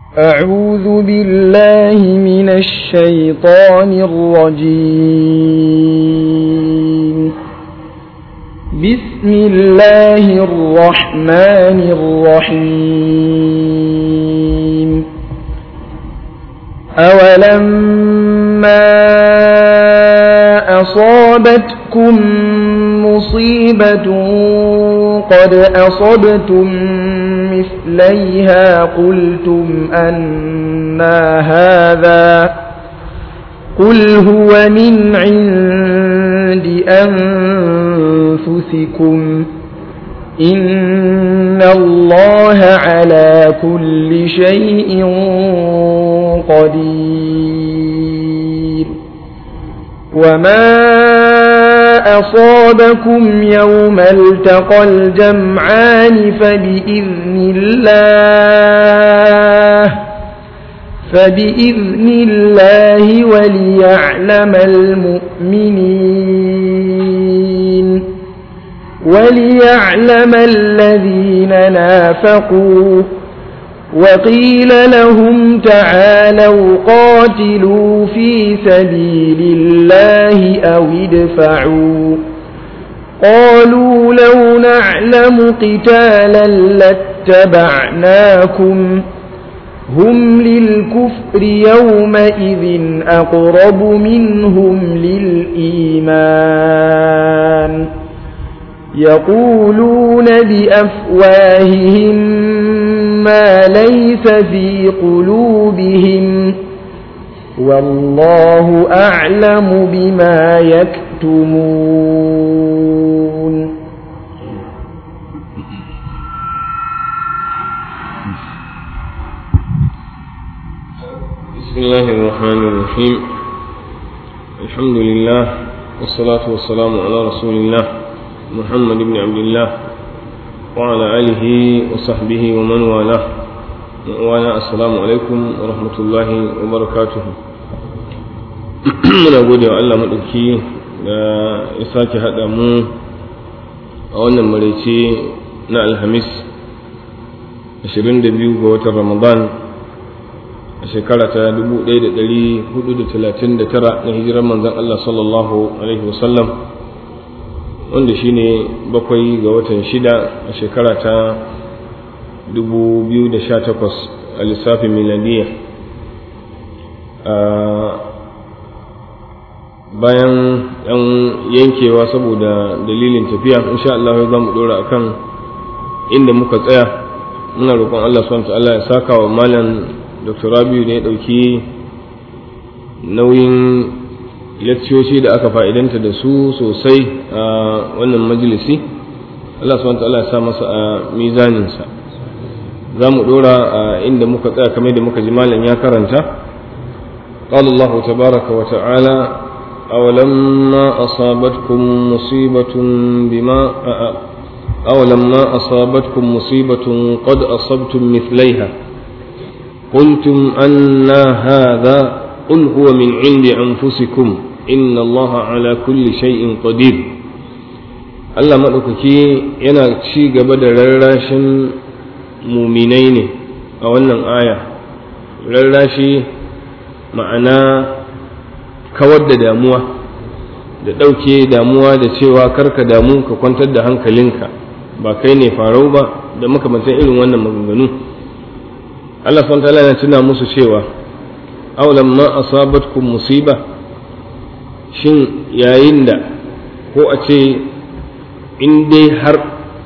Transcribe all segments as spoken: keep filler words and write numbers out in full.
أعوذ بالله من الشيطان الرجيم. بسم الله الرحمن الرحيم. أولما أصابتكم مصيبة قد أصبتم مثليها قلتم أنى هذا قل هو من عند أنفسكم إن الله على كل شيء قدير. وما أصابكم يوم التقى الجمعان فبإذن الله فبإذن الله وليعلم المؤمنين وليعلم الذين نافقوا. وقيل لهم تعالوا قاتلوا في سبيل الله أو ادفعوا قالوا لو نعلم قتالا لاتبعناكم هم للكفر يومئذ أقرب منهم للإيمان يقولون بأفواههم ما ليس في قلوبهم والله أعلم بما يكتمون. بسم الله الرحمن الرحيم. الحمد لله والصلاة والسلام على رسول الله محمد بن عبد الله وعلى آله وصحبه ومن والاه. وأنا السلام عليكم ورحمة الله وبركاته. muna gode wa Allah maɗauki da ya sake haɗa mu a wannan maraice na Alhamis ashirin da biyu ga watan Ramadan a shekara ta dubu ɗaya da ɗari hudu da talatin da tara na hijirar manzon Allah sallallahu alaihi wasallam, wanda shi ne bakwai ga watan shida a shekara ta dubu biyu da sha takwas a lissafin miladiya. Bayan ɗan yankewa saboda dalilin tafiya, insha Allah za mu ɗora akan inda muka tsaya. Muna roƙon Allah subhanahu wa ta'ala ya saka wa malam Doctor Rabiu da ya ɗauki nauyin leccoci da aka fa'idanta da su sosai a wannan majalisi. Allah subhanahu wa ta'ala ya sa masa a mizaninsa. Za mu ɗora a inda muka tsaya kamar da muka ji malam ya karanta. Qala Allah tabaraka wa ta'ala awalamma asabatkum musibatun bima awalamma asabatkum musibatun qad asabtum mithlaiha qultum anna hadha qul huwa min 'indi anfusikum inna allaha ala kulli shay'in qadir. Allah madaukaki yana ci gaba da rarrashin muminai ne a wannan aya. Rarrashi ma'ana kawar da damuwa da ɗauke damuwa da cewa karka damu ka kwantar da hankalinka, ba kai ne farau ba da makamantan irin wannan maganganu. Allah subhanahu wa ta'ala yana tuna musu cewa awalan ma asabatkum musiba, shin yayin da ko a ce in dai har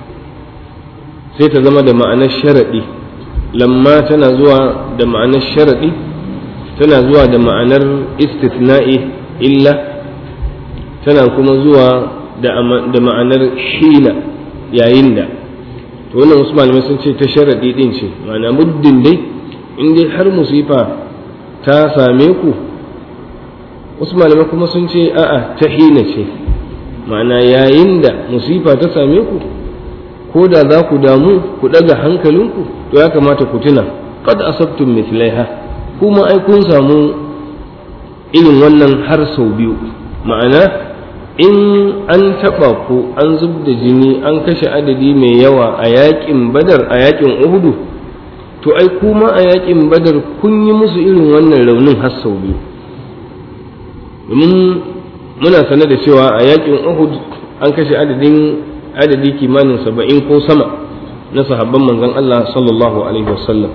sai ta zama da ma'anar sharaɗi, lamma tana zuwa da ma'anar sharaɗi, tana zuwa da ma'anar istithna'i illa, tana kuma zuwa da ma'anar hina yayin da. to wannan wasu malamai sun ce ta sharaɗi ɗin ce, ma'ana muddin dai in dai har musifa ta same ku. Wasu malamai kuma sun ce a'a ta hina ce, ma'ana yayin da musifa ta same ku, ko da za ku damu ku ɗaga hankalinku, to ya kamata ku tuna qad asabtum mithlaiha, kuma ai kun samu irin wannan har sau biyu. Ma'ana in an taɓa ku an zub da jini an kashe adadi mai yawa a yaƙin Badar, a yaƙin Uhudu, to ai kuma a yakin badar kun yi musu irin wannan raunin har sau biyu. Domin muna sanar da cewa a yakin Uhud an kashe adadin adadi kimanin saba'in ko sama na sahabban manzon Allah sallallahu alaihi wasallam.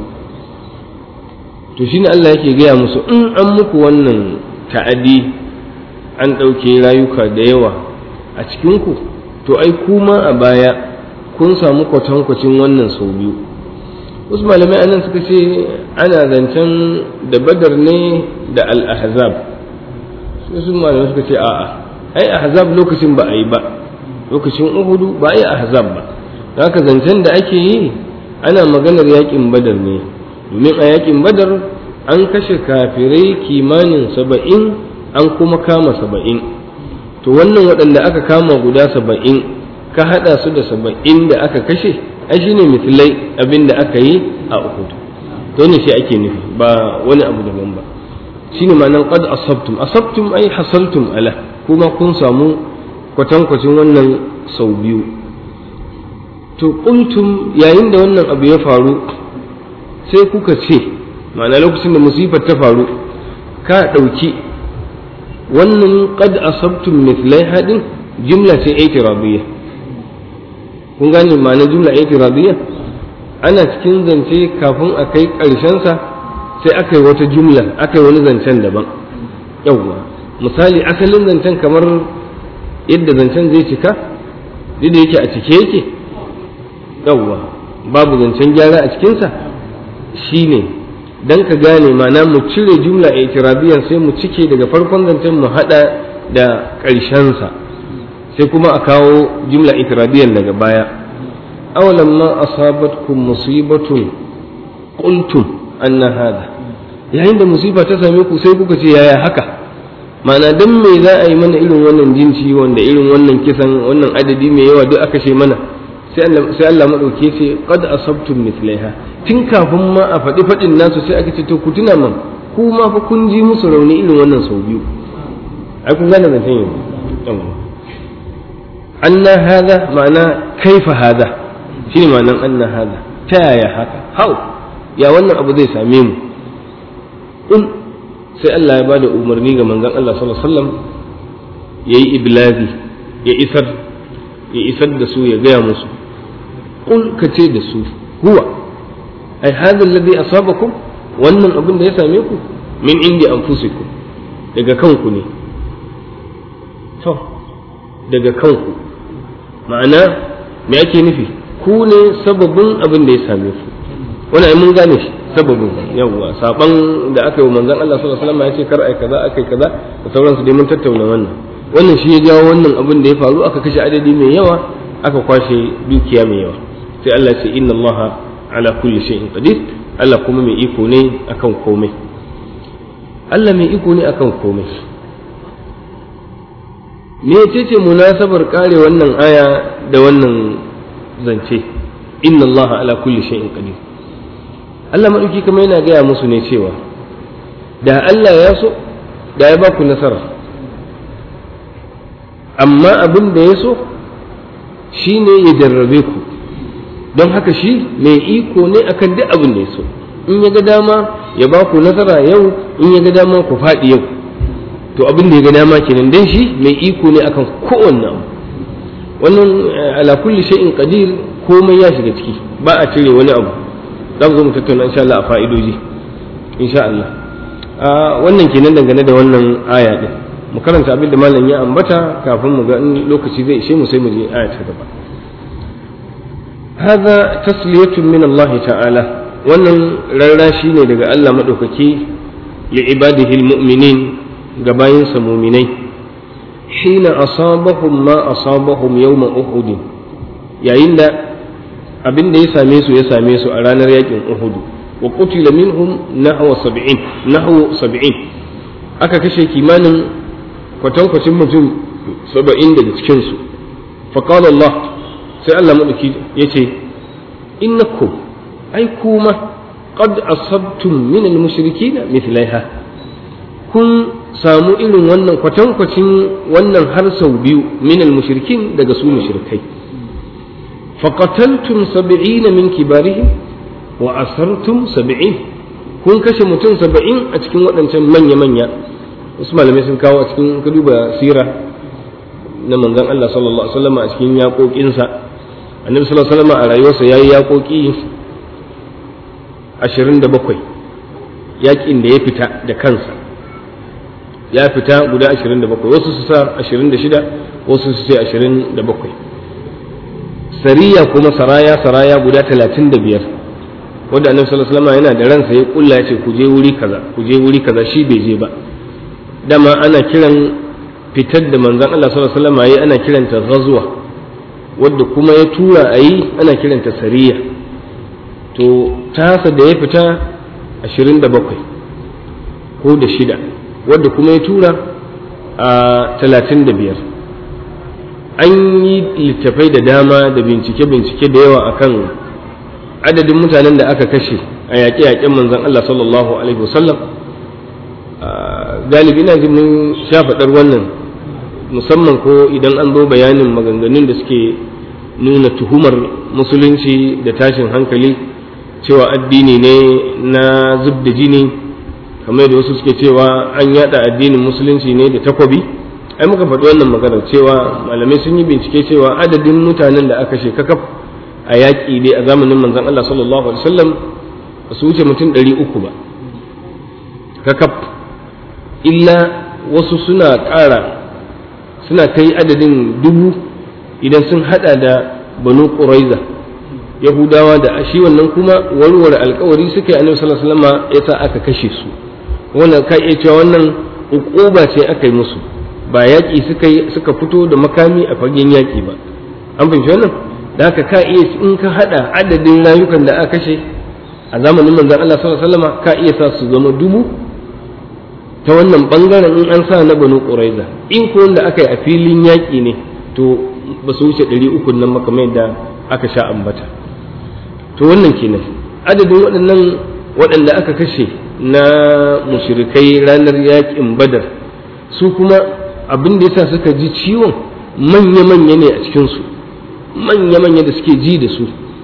To shine Allah yake gaya musu in an muku wannan ta'adi an ɗauke rayuka da yawa a cikinku, to ai kuma a baya kun samu kwatankwacin wannan sau biyu. Wasu malamai anan suka ce ana zancen da badar ne da al-ahzab. Wasu malamai suka ce a'a, ai ahzab lokacin ba a yi ba, lokacin uhudu ba a yi ahzab ba. Haka zancen da ake yi ana maganar yakin badar ne, domin a yakin badar an kashe kafirai kimanin saba'in an kuma kama saba'in. To wannan waɗanda aka kama guda saba'in ka haɗa su da saba'in da aka kashe, ai shine misalai abin da aka yi a Uhud. To ne shi ake nufi ba wani abu daban ba. Shine ma'anar qad asabtum, asabtum ai hasaltum ala, kuma kun samu kwatankwacin wannan sau biyu. To qultum, yayin da wannan abu ya faru sai kuka ce, ma'ana lokacin da musifar ta faru ka ɗauki wannan qad asabtum mithlai hadin jumla ce i'tirabiyya. Kun gane ma'ana jumla i'tirabiyya? Ana cikin zance kafin a kai ƙarshen sa sai aka yi wata jumla, aka yi wani zancen daban. Yawwa, misali asalin zancen kamar yadda zancen zai cika, yadda yake a cike yake, yawwa, babu zancen gyara a cikinsa, shine dan ka gane ma'ana mu cire jumla i'tirabiyyan sai mu cike daga farkon zancen mu hada da ƙarshen sa, sai kuma a kawo jumla i'tirabiyyan daga baya. awalam ma asabatkum musibatun qultum anna hada, yayin da musiba ta same ku sai kuka ce yaya haka, ma'ana dan me za a yi mana irin wannan jinci wanda irin wannan kisan wannan adadi mai yawa duk aka ce mana. sai Allah maɗauke ce qad asabtum mithlaiha, tun kafin ma a faɗi faɗin nasu sai aka ce to ku tuna man ku ma fa kun ji musu rauni irin wannan sau biyu. ai kun gane zancen yau. anna hada ma'ana kaifa hada, shine ma'anan anna hada, ta yaya haka, hau ya wannan abu zai same mu. in sai Allah ya bada umarni ga manzon Allah sallallahu alaihi wasallam yayi iblazi, ya isar ya isar da su, ya gaya musu. Qul ka ce da su, huwa ai hadha alladhi asabakum, wannan abin da ya same ku min indi anfusikum, daga kanku ne. to daga kanku ma'ana me ake nufi, ku ne sababin abin da ya same ku. wannan ai mun gane shi sababin, yawa saban da aka yi wa manzon Allah sallallahu alaihi wasallam ya ce kar ai kaza akai kaza da sauransu dai mun tattauna wannan. wannan shi ya jawo wannan abin da ya faru, aka kashe adadi mai yawa, aka kwashe dukiya mai yawa. sai Allah ce inna Allah ala kulli shay'in qadir, Allah kuma mai iko ne akan komai. Allah mai iko ne akan komai. me ce ce munasabar kare wannan aya da wannan zance inna Allah ala kulli shay'in qadir? Allah madauki kamar yana gaya musu ne cewa da Allah ya so da ya ba ku nasara, amma abin da ya so shi ne ya jarrabe ku, don haka shi mai iko ne akan duk abin da ya so. in ya ga dama ya ba ku nasara yau, in ya ga dama ku faɗi yau, to abin da ya ga dama kenan, dan shi mai iko ne akan kowanne abu. wannan ala kulli shay'in qadir, komai ya shiga ciki, ba a cire wani abu. za mu zo mu tattauna insha Allah a fa'idoji insha Allah. wannan kenan dangane da wannan aya din. mu karanta abin da malam ya ambata kafin mu ga in lokaci zai ishe mu sai mu je aya ta gaba. hadha tasliyatun min Allah ta'ala, wannan rarrashi ne daga Allah madaukaki li ibadihi almu'minin, ga bayinsa mu'minai. hina asabahum ma asabahum yawma uhud, yayin da abin da ya same su ya same su a ranar yakin Uhud. wa qutila minhum nahwa sab'in nahwa sab'in, aka kashe kimanin kwatankwacin mutum saba'in daga cikinsu. faƙalar Allah, sai Allah maɗauki ya ce, innakum ai kuma qad asabtum min al-mushrikina mithlaiha, kun samu irin wannan kwatankwacin wannan har sau biyu min al-mushrikin daga su mushrikai. faqataltum sab'ina min kibarihim, wa asartum sab'in kun kashe mutum saba'in a cikin waɗancan manya-manya. Wasu malamai sun kawo a cikin ka duba sira na manzon Allah sallallahu alaihi wasallam a cikin yaƙoƙinsa. Annabi sallallahu alaihi wasallam a rayuwarsa yayi yaƙoƙi ashirin da bakwai, yaƙin da ya fita da kansa ya fita guda ashirin da bakwai, wasu su sa ashirin da shida, wasu su ce ashirin da bakwai. Sariya kuma saraya saraya guda talatin da biyar, wanda Annabi sallallahu alaihi wasallam yana da ransa ya kulla ya ce ku je wuri kaza ku je wuri kaza, shi bai je ba. Dama ana kiran fitar da manzon Allah sallallahu alaihi wasallam yayi ana kiranta ghazwa, wadda kuma ya tura ayi ana kiranta sariya. To tasa da ya fita ashirin da bakwai ko da shida, wadda kuma ya tura a talatin da biyar. An yi littafai da dama da bincike-bincike da yawa akan adadin mutanen da aka kashe a yaƙe-yaƙen manzon Allah sallallahu alaihi wasallam. Galibi ina ji mun sha faɗar wannan, musamman ko idan an zo bayanin maganganun da suke nuna tuhumar musulunci da tashin hankali, cewa addini ne na zub da jini, kamar da wasu suke cewa an yada addinin musulunci ne da takwabi. Ai muka faɗi wannan maganar cewa malamai sun yi bincike cewa adadin mutanen da aka shekakaf a yaƙi dai a zamanin manzon Allah sallallahu alaihi wasallam ba su wuce mutum ɗari uku ba kakaf, illa wasu suna ƙara suna kai adadin dubu idan sun hada da banu quraiza yahudawa da shi wannan kuma warware alkawari suka yi. Annabi sallallahu alaihi wasallam ya sa aka kashe su. Wannan ka iya cewa wannan uquba ce aka yi musu, ba yaƙi suka suka fito da makami a fagen yaƙi ba. An fahimci wannan? Da haka ka iya in ka hada adadin rayukan da aka kashe a zamanin manzon Allah sallallahu alaihi wasallam ka iya sa su zama dubu ta wannan bangaren in an sa na banu quraiza. In ko wanda aka yi a filin yaƙi ne to ba su wuce ɗari uku nan makamai da aka sha ambata. To wannan kenan adadin waɗannan waɗanda aka kashe na mushrikai ranar yaƙin Badar, su kuma abin da yasa suka ji ciwon manya-manya ne a cikinsu, manya-manya da suke ji da su.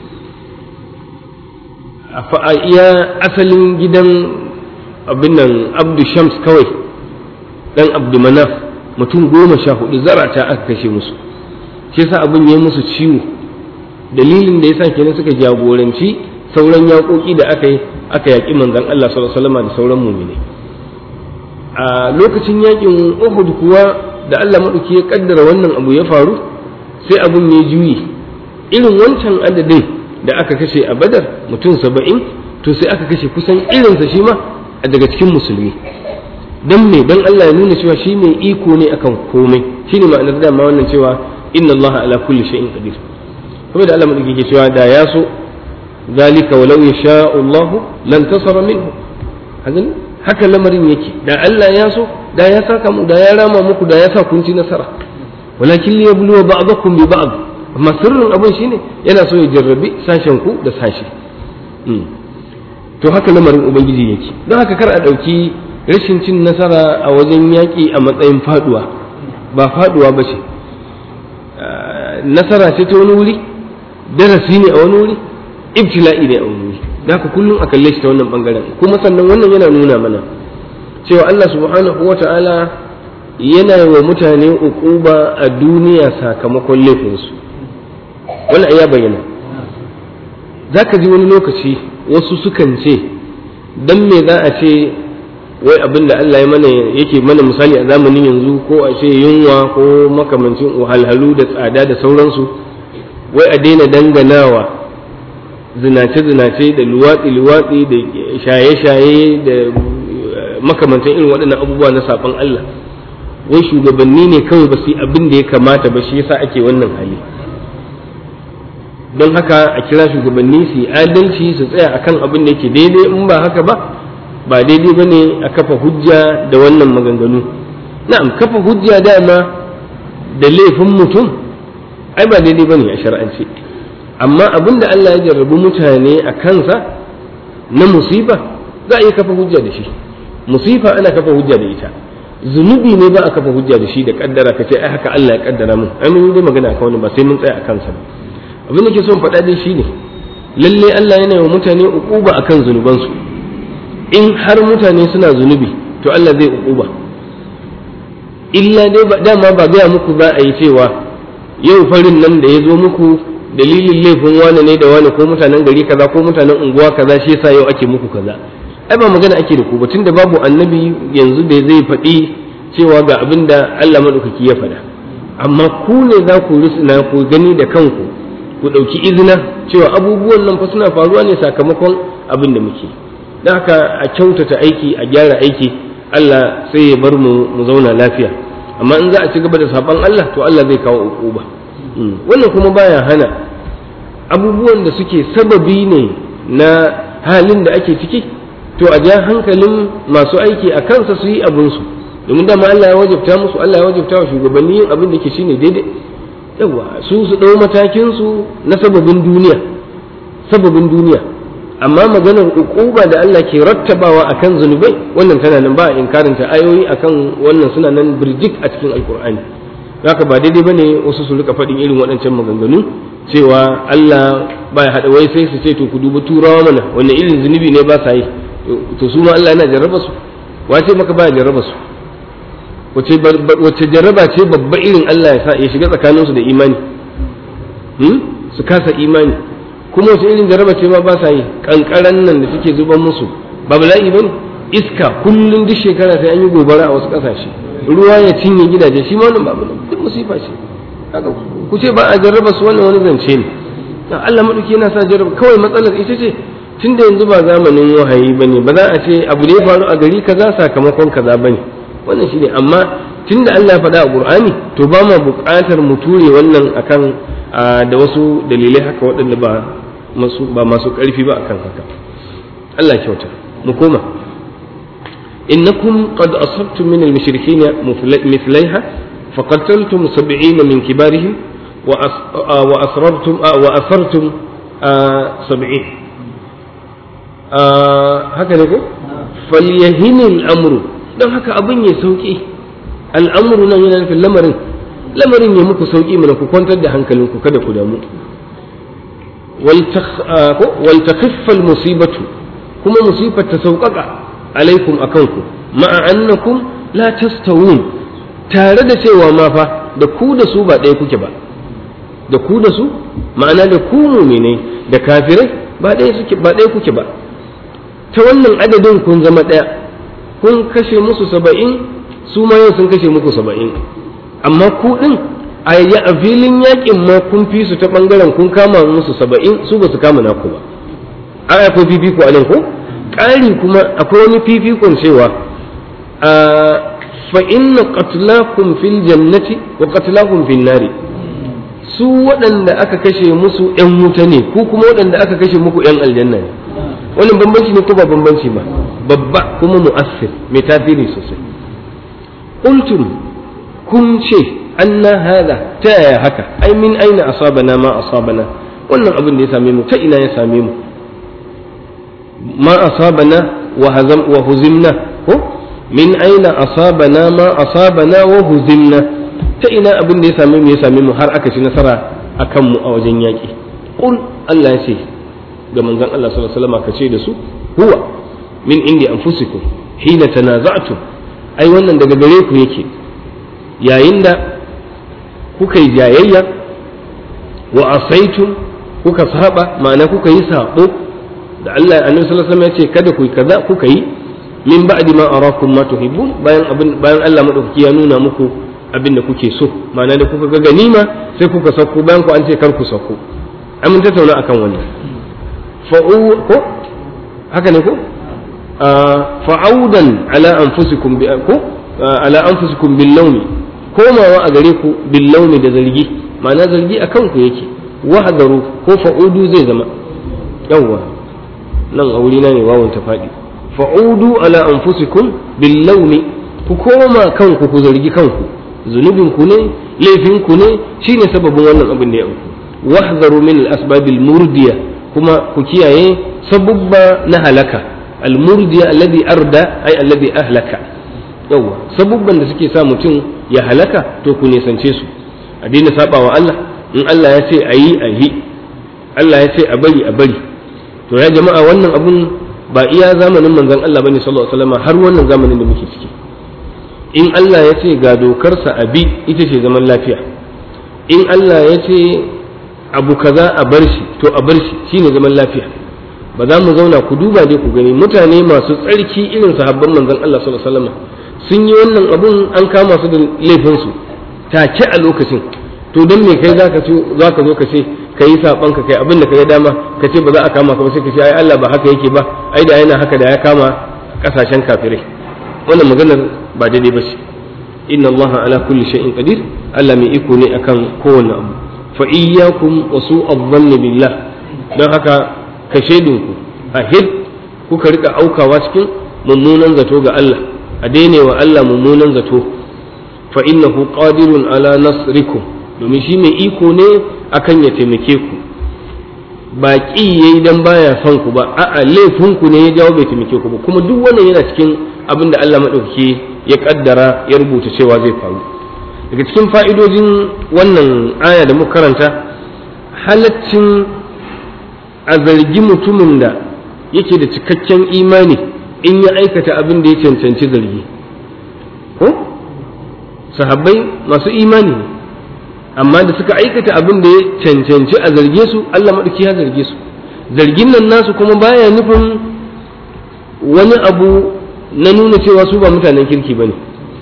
A iya asalin gidan abin nan Abdu Shams kawai ɗan Abdu Manaf mutum goma sha hudu zarata aka kashe musu. Shi yasa abin ya yi musu ciwo, dalilin da yasa kenan suka jagoranci sauran yaƙoƙi da aka yi aka yaƙi manzon Allah sallallahu alaihi wasallam da sauran mu'mini. A lokacin yaƙin Uhud kuwa da Allah madauki ya kaddara wannan abu ya faru, sai abun ya juyi. Irin wancan adadin da aka kashe a Badar mutum saba'in, to sai aka kashe kusan irinsa shi ma a daga cikin musulmi. Dan me? Dan Allah ya nuna cewa shi mai iko ne akan komai. Shine ma'anar da ma wannan cewa inna Allah ala kulli shay'in qadir. Kuma da Allah madauki ke cewa da ya so zalika walau yasha Allah lan tasara minhu. Hakan haka lamarin yake, da Allah ya so da ya saka mu, da ya rama muku, da ya sa kun ci nasara. Walakin li yabluwa ba'dakum bi ba'd. Amma sirrin abin shine yana so ya jarrabi sashen ku da sashi. To haka lamarin ubangiji yake. Don haka kar a dauki rashin cin nasara a wajen yaki a matsayin faduwa, ba faduwa ba ce. Nasara ce ta wani wuri, darasi ne a wani wuri, ibtila'i ne a wani wuri. Da haka kullum a kalle shi ta wannan bangaren. Kuma sannan wannan yana nuna mana cewa Allah subhanahu wa ta'ala yana wa mutane uquba a duniya sakamakon laifinsu. Wannan ya bayyana. Za ka ji wani lokaci wasu sukan ce, dan me za a ce wai abin da Allah ya mana yake mana misali a zamanin yanzu, ko a ce yunwa ko makamancin wahalhalu da tsada da sauransu, wai a daina danganawa zinace-zinace da luwatsi-luwatsi da shaye-shaye da makamantan irin waɗannan abubuwa na saɓon Allah, wai shugabanni ne kawai ba su yi abin da ya kamata ba, shi yasa ake wannan hali. Don haka a kira shugabanni su yi adalci, su tsaya akan abin da yake daidai, in ba haka ba ba daidai ba ne a kafa hujja da wannan maganganu. Na'am, kafa hujja dama da laifin mutum ai ba daidai ba ne a shar'ance, amma abin da Allah ya jarrabu mutane a kansa na musifa za a yi kafa hujja da shi. Musifa ana kafa hujja da ita, zunubi ne ba a kafa hujja da shi da kaddara ka ce ai haka Allah ya kaddara mun. Ai mun yi dai magana akan wannan, ba sai mun tsaya a kansa ba. Abin da ke son faɗa dai shine lalle Allah yana yi wa mutane uquba akan zunubansu. In har mutane suna zunubi to Allah zai uquba. Illa dai ba dama ba gaya muku za a yi cewa yau farin nan da ya zo muku dalilin laifin wani ne da wani ko mutanen gari kaza ko mutanen unguwa kaza shi yasa yau ake muku kaza. Ai ba magana ake da ku ba, tunda babu annabi yanzu da zai faɗi cewa ga abin da Allah madaukaki ya faɗa. Amma ku ne za ku rusuna ku gani da kanku, ku ɗauki izina cewa abubuwan nan fa suna faruwa ne sakamakon abin da muke. Don haka a kyautata aiki, a gyara aiki, Allah sai ya bar mu mu zauna lafiya. Amma in za a ci gaba da saban Allah to Allah zai kawo ukuba. Wannan kuma baya hana abubuwan da suke sababi ne na halin da ake ciki, to a ja hankalin masu aiki a kansa su yi abinsu, domin dama Allah ya wajabta musu, Allah ya wajabta wa shugabanni yin abin da ke shine daidai. Yawa su su ɗau matakin su na sababin duniya, sababin duniya. Amma maganar ukuba da Allah ke rattabawa akan zunubai, wannan tana nan ba inkarinta, ayoyi akan wannan suna nan birjik a cikin alkur'ani. Haka ba daidai bane wasu su rika faɗin irin waɗancan maganganu cewa Allah ba ya haɗa wai sai su ce to ku duba turawa mana wannan irin zunubi ne ba sa yi, to su ma Allah yana jarraba su. Wace maka ba ya jarraba su? Wace wace jarraba ce babba irin Allah ya sa ya shiga tsakanin su da imani, hmm? su kasa imani. Kuma wace irin jarraba ce ma ba sa yi? Kankaran nan da suke zuban musu ba bala'i bane? Iska kullun duk shekara sai an yi gobara a wasu ƙasashe, ruwa ya cinye gidaje, shi ma wannan babu duk musifa ce. Haka ku ce ba a jarraba su, wannan wani zance ne. Allah madauki yana sa jarraba, kawai matsalar ita ce tunda yanzu ba zamanin wahayi bane, ba za a ce abu ne faru a gari kaza sakamakon kaza bane, wannan shine. Amma tunda Allah ya faɗa a Qur'ani to ba ma buƙatar mu ture wannan akan da wasu dalilai haka waɗanda ba masu ba masu ƙarfi ba akan haka. Allah kyauta. Mu koma. إنكم قد أصبتم من المشركين مثليها فقتلتم سبعين من كبارهم وأسررتم وأسرتم سبعين هكذا يقول فليهن الأمر. don haka abin ya sauki, al'amuru nan yana nufin lamarin lamarin ya muku sauki mana, ku kwantar da hankalinku, kada ku damu. wal takhiffal musibatu, kuma musibar ta sauƙaƙa alaikum akanku, ma'a annakum la tastawun, tare da cewa ma fa da ku da su ba ɗaya kuke ba, da ku da su ma'ana da ku mu'minai da kafirai ba ɗaya suke ba ɗaya kuke ba. Ta wannan adadin kun zama ɗaya, kun kashe musu saba'in, su ma yau sun kashe muku saba'in. Amma ku ɗin a filin yaƙin ma kun fi su ta ɓangaren kun kama musu saba'in, su ba su kama naku ba. Ai akwai fifiko a nan ko? Ƙari kuma akwai wani fifikon cewa fa inna qatlakum fil jannati wa qatlakum fil nari, su waɗanda aka kashe musu ƴan wuta ne, ku kuma waɗanda aka kashe muku ƴan aljanna ne. Wannan bambanci ne ko ba bambanci ba? Babba kuma mu'assir, mai tasiri sosai. Qultum, kun ce anna hada, ta yaya haka? Ai min aina asabana ma asabana, wannan abin da ya same mu ta ina ya same mu? ما أصابنا وهزم وهزمنا هو من أين أصابنا ما أصابنا وهزمنا تأنا أبن دي سامي يسامي هر أكش نصرا أكم أو جنياكي قل الله يسي كما قال الله صلى الله عليه وسلم كشيء دسو هو من عند أنفسكم حين تنازعتم أي وانا daga gare ku yake yayin da kuka yi jayayya wa asaitum kuka saba ma'ana kuka yi sabo da Allah annabi sallallahu alaihi wasallam ya ce kada ku yi kaza kuka yi min ba'di ma arakum ma tuhibbun, bayan abin bayan Allah madaukaki ya nuna muku abin da kuke so, ma'ana da kuka ga ganima sai kuka sako, bayan ku an ce kar ku sako. An mun tattauna akan wannan fa'u ko haka ne ko fa'audan ala anfusikum bi ko ala anfusikum bil lawmi, komawa a gare ku bil lawmi da zargi, ma'ana zargi akan ku yake. Wahdaru ko fa'udu zai zama yawwa nan a wurina ne wawon ta faɗi. Fa'udu ala anfusikum bil lawmi, ku koma kanku ku zargi kanku, zunubin ku ne, laifin ku ne, shine sababin wannan abin da ya auku. Wahzaru min al asbab al murdiya, kuma ku kiyaye sabubba na halaka. Al murdiya alladhi arda ay alladhi ahlaka, yawa sabubban da suke sa mutum ya halaka to ku nisance su. A daina sabawa Allah, in Allah ya ce ayi ayi, Allah ya ce a bari a bari. To ya jama'a, wannan abun ba iya zamanin manzon Allah bane sallallahu alaihi wasallam, har wannan zamanin da muke ciki. In Allah ya ce ga dokarsa a bi, ita ce zaman lafiya. In Allah ya ce abu kaza a bar shi, to a bar shi shine zaman lafiya. Ba za mu zauna, ku duba dai ku gani mutane masu tsarki irin sahabban manzon Allah sallallahu alaihi wasallam sun yi wannan abun, an kama su da laifin su take a lokacin. To don me kai zaka ce zaka zo ka ce kai saban ka kai abin da kai dama ka ce ba za a kama ka ba, sai ka ce ai Allah ba haka yake ba, ai da yana haka da ya kama kasashen kafirai. Wannan maganar ba daidai ba ce. Inna Allah ala kulli shay'in qadir, Allah mai iko ne akan kowanne abu. Fa iyyakum wa su'adh dhanni billah, dan haka ka shaidinku a hid kuka rika aukawa cikin mummunan zato ga Allah, a daine wa Allah mummunan zato. Fa innahu qadirun ala nasrikum, domin shi mai iko ne akan ya taimake ku. Ba ƙi yayi dan baya son ku ba, a'a laifinku ne ya jawo bai taimake ku ba. Kuma duk wannan yana cikin abin da Allah maɗauki ya ƙaddara ya rubuta cewa zai faru. Daga cikin fa'idojin wannan aya da muka karanta, halaccin a zargi mutumin da yake da cikakken imani in ya aikata abin da ya cancanci zargi. Ko sahabbai masu imani, amma da suka aikata abin da ya cancanci a zarge su, Allah maɗauki ya zarge su. Zargin nan nasu kuma baya nufin wani abu na nuna cewa su ba mutanen kirki ba ne.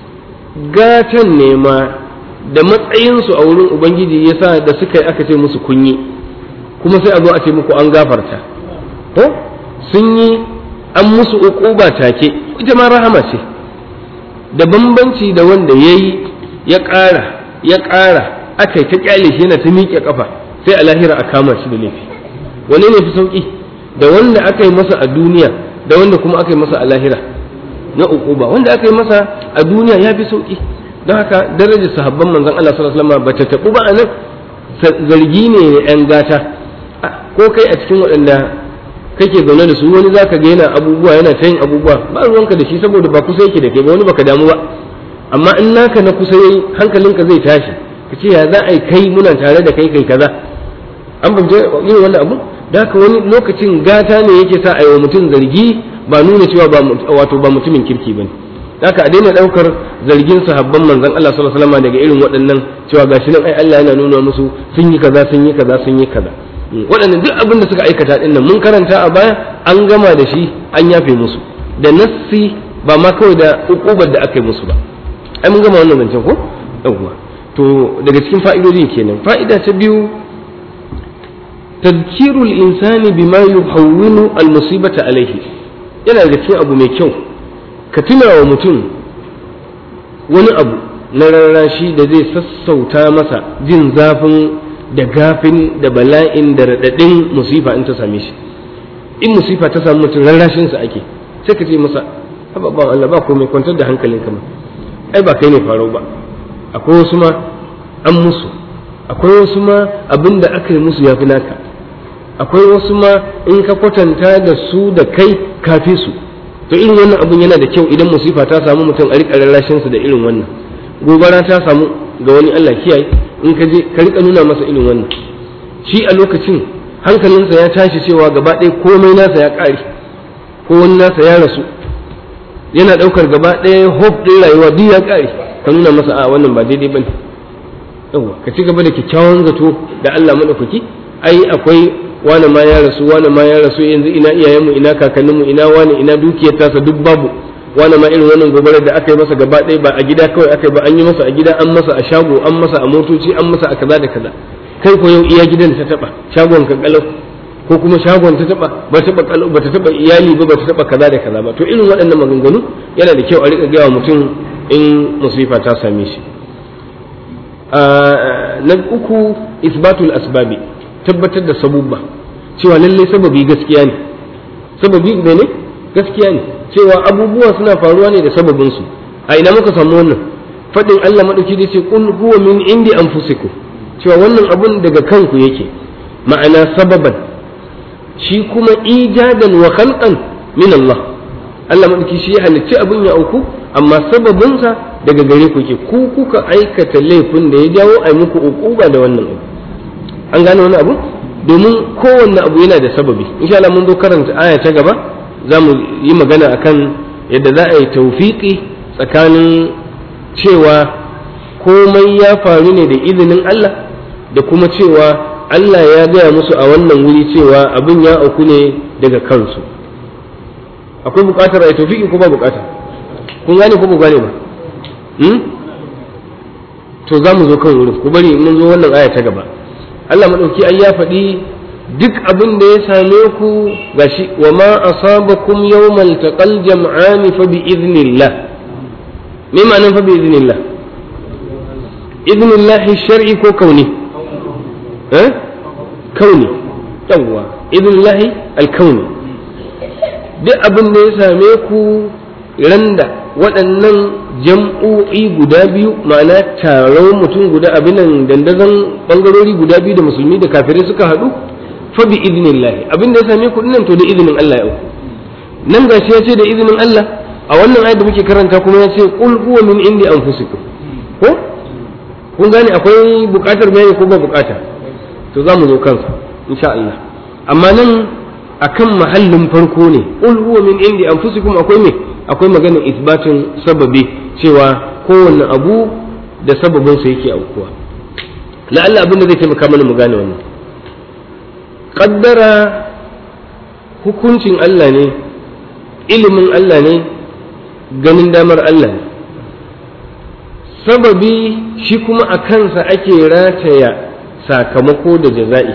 Gatan nema da matsayinsu a wurin Ubangiji ya sa da suka yi aka ce musu kunyi, kuma sai a zo a ce muku an gafarta. Ko sun yi an musu uquba take, ita ma rahama ce. Da bambanci da wanda ya yi ya ƙara ya ƙara aka yi ta ƙyale shi yana ta miƙe ƙafa, sai a lahira a kama shi da laifi. Wane ne fi sauƙi? Da wanda aka yi masa a duniya da wanda kuma aka yi masa a lahira na uquba. Wanda aka yi masa a duniya ya fi sauƙi. Don haka darajar sahabban manzon Allah sallallahu alaihi wasallam ba ta tabu ba anan, zargi ne yan gata. Ko kai a cikin waɗanda kake zaune da su, wani zaka ga yana abubuwa yana ta yin abubuwa ba ruwanka da shi saboda ba kusa yake da kai ba, wani baka damu ba. Amma in naka na kusa yayi hankalinka zai tashi, ka ce ya za a yi kai muna tare da kai kai kaza. An bambance yin wannan abu. Da haka wani lokacin gata ne yake sa a yi wa mutum zargi, ba nuna cewa ba wato ba mutumin kirki bane. Haka a daina daukar zargin sahabban manzon Allah sallallahu alaihi wasallam daga irin waɗannan cewa gashi nan ai Allah yana nuna musu sun yi kaza sun yi kaza sun yi kaza. Waɗannan duk abin da suka aikata din nan mun karanta a baya, an gama da shi, an yafe musu da nassi, ba ma kawai da ukubar da aka yi musu ba. Ai mun gama wannan zancen ko? Yawwa. To daga cikin fa'idodin kenan. Fa'ida ta biyu, tadhkirul insani bima yuhawwinu al-musibata alayhi. Yana da cikin abu mai kyau ka tuna wa mutum wani abu na rarrashi da zai sassauta masa jin zafin da gafin da bala'in da raɗaɗin musifa in ta same shi. In musifa ta samu mutum rarrashinsa ake, sai ka ce masa ababen Allah ba komai, kwantar da hankalin kama, ai ba kai ne farau ba, akwai wasu ma an musu, akwai wasu ma abin da aka yi musu ya fi naka, akwai wasu ma in ka kwatanta da su da kai kafi su. To irin wannan abun yana da kyau idan musifa ta samu mutum a riƙa rarrashinsa da irin wannan. Gobara ta samu ga wani Allah kiyaye, in ka je ka riƙa nuna masa irin wannan. Shi a lokacin hankalinsa ya tashi cewa gaba ɗaya komai nasa ya ƙare, ko wani nasa ya rasu, yana ɗaukar gaba ɗaya hope ɗin rayuwa duk ya ƙare. Ka nuna masa a wannan ba daidai bane. Yawwa, ka ci gaba da kyakkyawan zato da Allah madaukaki. Ai akwai wani ma ya rasu, wani ma ya rasu, yanzu ina iyayenmu, ina kakanninmu, ina wani, ina dukiyar tasa duk babu. Wani ma irin wannan gobarar da aka yi masa gaba ɗaya ba a gida kawai aka yi ba, an yi masa a gida, an masa a shago, an masa a motoci, an masa a kaza da kaza. Kai ko yau iya gidan ta taba, shagon ka kalau, ko kuma shagon ta taba, ba ta taba kalau, ba ta taba iyali ba, ba ta taba kaza da kaza ba. To irin waɗannan maganganu yana da kyau a riƙa gaya wa mutum in musifa ta same shi. Na uku, isbatul asbabi, tabbatar da sabubba, cewa lallai sababi gaskiya ne. Sababi ne ne gaskiya ne, cewa abubuwa suna faruwa ne da sababinsu. A ina muka samu wannan? Faɗin Allah maɗauki da ce qul huwa min indi anfusikum, cewa wannan abun daga kanku yake, ma'ana sababan, shi kuma ijadan wa khalqan min Allah. Allah maɗauki shi ya halicci abun ya auku, amma sababinsa daga gare ku yake, ku kuka aikata laifin da ya jawo ai muku uquba da wannan abu. An gane wani abu? domin kowanne abu yana da sababi. Insha Allah mun zo karanta aya ta gaba za mu yi magana akan yadda za a yi tawfiqi tsakanin cewa komai ya faru ne da izinin Allah da kuma cewa Allah ya gaya musu a wannan wuri cewa abin ya auku ne daga kansu. Akwai buƙatar a yi tawfiqi ko ba buƙata? Kun gane ko ba gane ba? Hmm? To za mu zo kan wurin, ku bari mun zo wannan aya ta gaba. Allah maɗauki ai ya faɗi duk abin da ya same ku gashi wa ma asabakum yawmal taqal jam'ani fa bi idnillah. Me ma'anar fa bi idnillah? Idnillah shar'i ko kauni? Eh? Kauni. Yawwa, idnillah al-kauni. Duk abin da ya same ku randa waɗannan jam'o'i guda biyu, ma'ana taron mutum guda abin nan dandazon bangarori guda biyu da musulmi da kafirai suka haɗu, fa bi idnillah. Abin da ya same ku dinnan to da izinin Allah ya auku. Nan gashi ya ce da izinin Allah, a wannan ayat da muke karanta kuma ya ce qul huwa min indi anfusikum. Ko kun gane akwai buƙatar bayani ko ba buƙata? To za mu zo kansa insha Allah. Amma nan akan mahallin farko ne, qul huwa min indi anfusikum, akwai me? Akwai maganar isbatin sababi cewa kowanne abu da sababinsa yake aukuwa. La'alla abin da zai taimaka mana mu gane wannan, ƙaddara hukuncin Allah ne, ilimin Allah ne, ganin damar Allah ne. Sababi shi kuma a kansa ake rataya sakamako da jaza'i.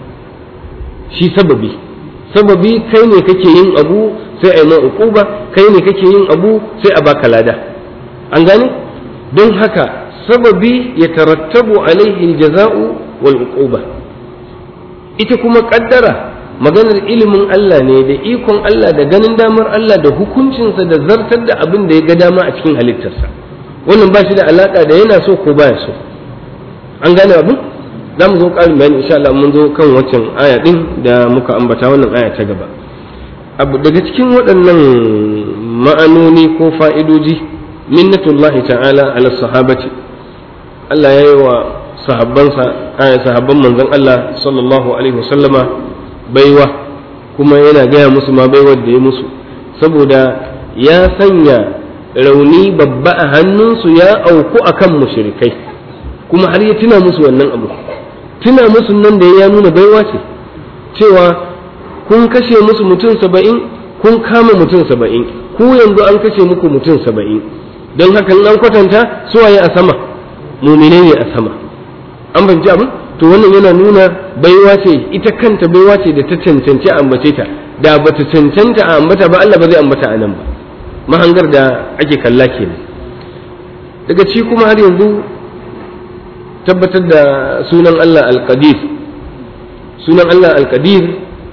Shi sababi sababi kai ne kake yin abu sai a yi mai uquba, kai ne kake yin abu sai a baka lada. An gane? Don haka sababi ya tarattabu alaihi aljaza'u wal uquba. Ita kuma kaddara maganar ilimin Allah ne da ikon Allah da ganin damar Allah da hukuncinsa da zartar da abin da ya ga dama a cikin halittarsa. Wannan ba shi da alaka da yana so ko baya so. An gane abin? Za mu zo ƙarin bayani insha Allah mun zo kan waccan aya din da muka ambata wannan aya ta gaba. Abu daga cikin waɗannan ma'anoni ko fa'idoji minnatullahi ta'ala ala sahabati, Allah ya yi wa sahabbansa aya sahabban manzon Allah sallallahu alaihi wasallama baiwa, kuma yana gaya musu ma baiwar da ya musu, saboda ya sanya rauni babba a hannunsu ya auku akan mushrikai, kuma har ya tuna musu wannan abu. Tuna musu nan da ya nuna baiwa ce, cewa kun kashe musu mutum saba'in, kun kama mutum saba'in, ku yanzu an kashe muku mutum saba'in, don haka an kwatanta suwaye a sama, mumine ne a sama. An fahimci abin? To wannan yana nuna baiwa ce, ita kanta baiwa ce da ta cancanci a ambace ta, da ba ta cancanta a ambata ba Allah ba zai ambata a nan ba. Mahangar da ake kalla kenan. Daga ci kuma har yanzu tabbatar da sunan Allah al-Qadir. Sunan Allah al-Qadir